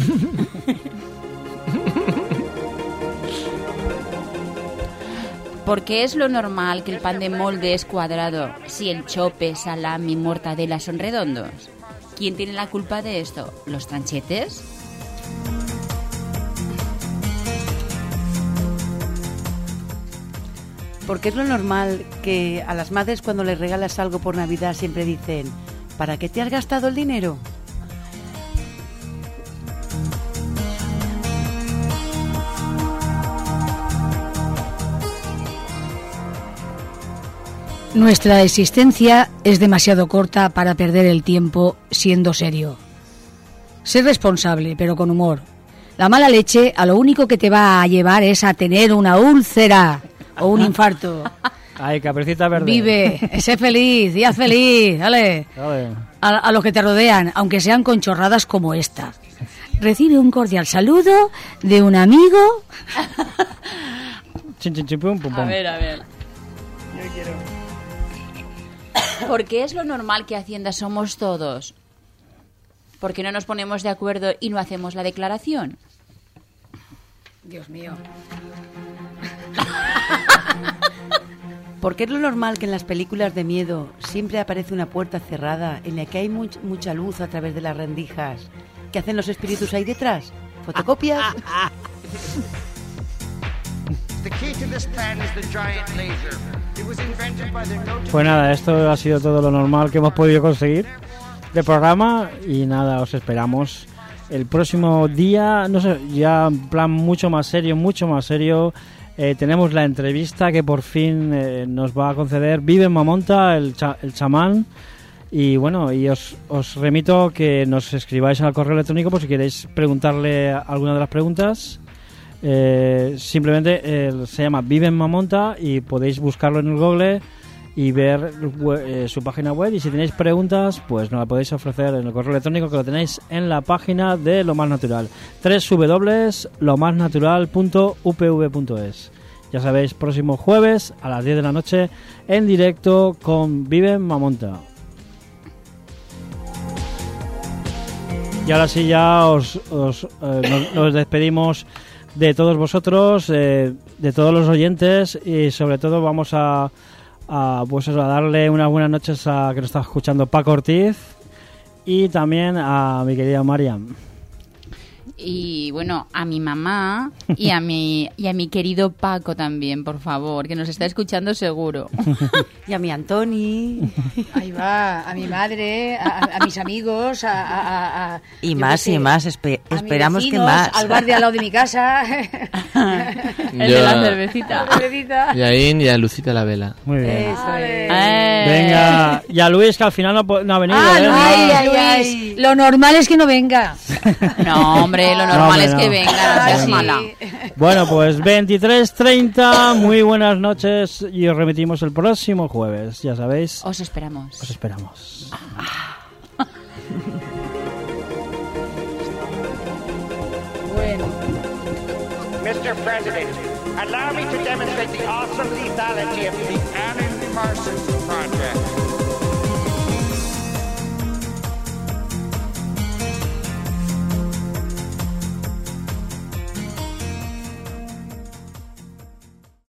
¿Por qué es lo normal que el pan de molde es cuadrado si el chope, salami, mortadela son redondos? ¿Quién tiene la culpa de esto? ¿Los tranchetes? ¿Por qué es lo normal que a las madres cuando les regalas algo por Navidad siempre dicen ¿para qué te has gastado el dinero? Nuestra existencia es demasiado corta para perder el tiempo siendo serio. Sé responsable, pero con humor. La mala leche a lo único que te va a llevar es a tener una úlcera o un infarto. Ay, Caperucita Verde. Vive, sé feliz, y haz feliz, dale. Dale. A, a los que te rodean, aunque sean con chorradas como esta. Recibe un cordial saludo de un amigo. Chin, chin, chin, pum, pum, pum. A ver, a ver. Yo quiero. ¿Por qué es lo normal que Hacienda somos todos? ¿Por qué no nos ponemos de acuerdo y no hacemos la declaración? Dios mío. ¿Por qué es lo normal que en las películas de miedo siempre aparece una puerta cerrada en la que hay much, mucha luz a través de las rendijas? ¿Qué hacen los espíritus ahí detrás? ¿Fotocopias? Pues nada, esto ha sido todo lo normal que hemos podido conseguir de programa y nada, os esperamos el próximo día, no sé, ya en plan mucho más serio, mucho más serio. Eh, tenemos la entrevista que por fin eh, nos va a conceder Viven Mamonta, el, cha- el chamán. Y bueno, y os, os remito que nos escribáis al correo electrónico por si queréis preguntarle alguna de las preguntas. Eh, simplemente eh, se llama Viven Mamonta y podéis buscarlo en el Google y ver eh, su página web, y si tenéis preguntas pues nos la podéis ofrecer en el correo electrónico que lo tenéis en la página de Lo Más Natural, doble u doble u doble u punto lo más natural punto u p v punto es. Ya sabéis, próximo jueves a las diez de la noche en directo con Viven Mamonta. Y ahora sí ya os, os eh, nos, nos despedimos de todos vosotros, eh, de todos los oyentes, y sobre todo vamos a A, pues eso, a darle unas buenas noches a que nos está escuchando Paco Ortiz y también a mi querida Mariam. Y bueno, a mi mamá y a mi y a mi querido Paco también, por favor, que nos está escuchando seguro. Y a mi Antoni. Ahí va, a mi madre, a, a mis amigos, a... a, a Y yo más qué y sé, más, espe- a mis esperamos que vecinos, más. al bar de al lado de mi casa. El de la cervecita. La cervecita. Y a In y a Lucita la vela. Muy bien. Eso es. Eh. Venga, y a Luis, que al final no, po- no ha venido. Ah, ¿eh? Luis, Ay, ay, Luis, ay. lo normal es que no venga. No, hombre, lo No, normal hombre, es que no. venga, no Ah, seas sí. mala. Bueno, pues veintitrés treinta, muy buenas noches y os remitimos el próximo jueves, ya sabéis. Os esperamos. Os esperamos. Bueno. Mister President, allow me to demonstrate the awesome lethality of the antidepressants.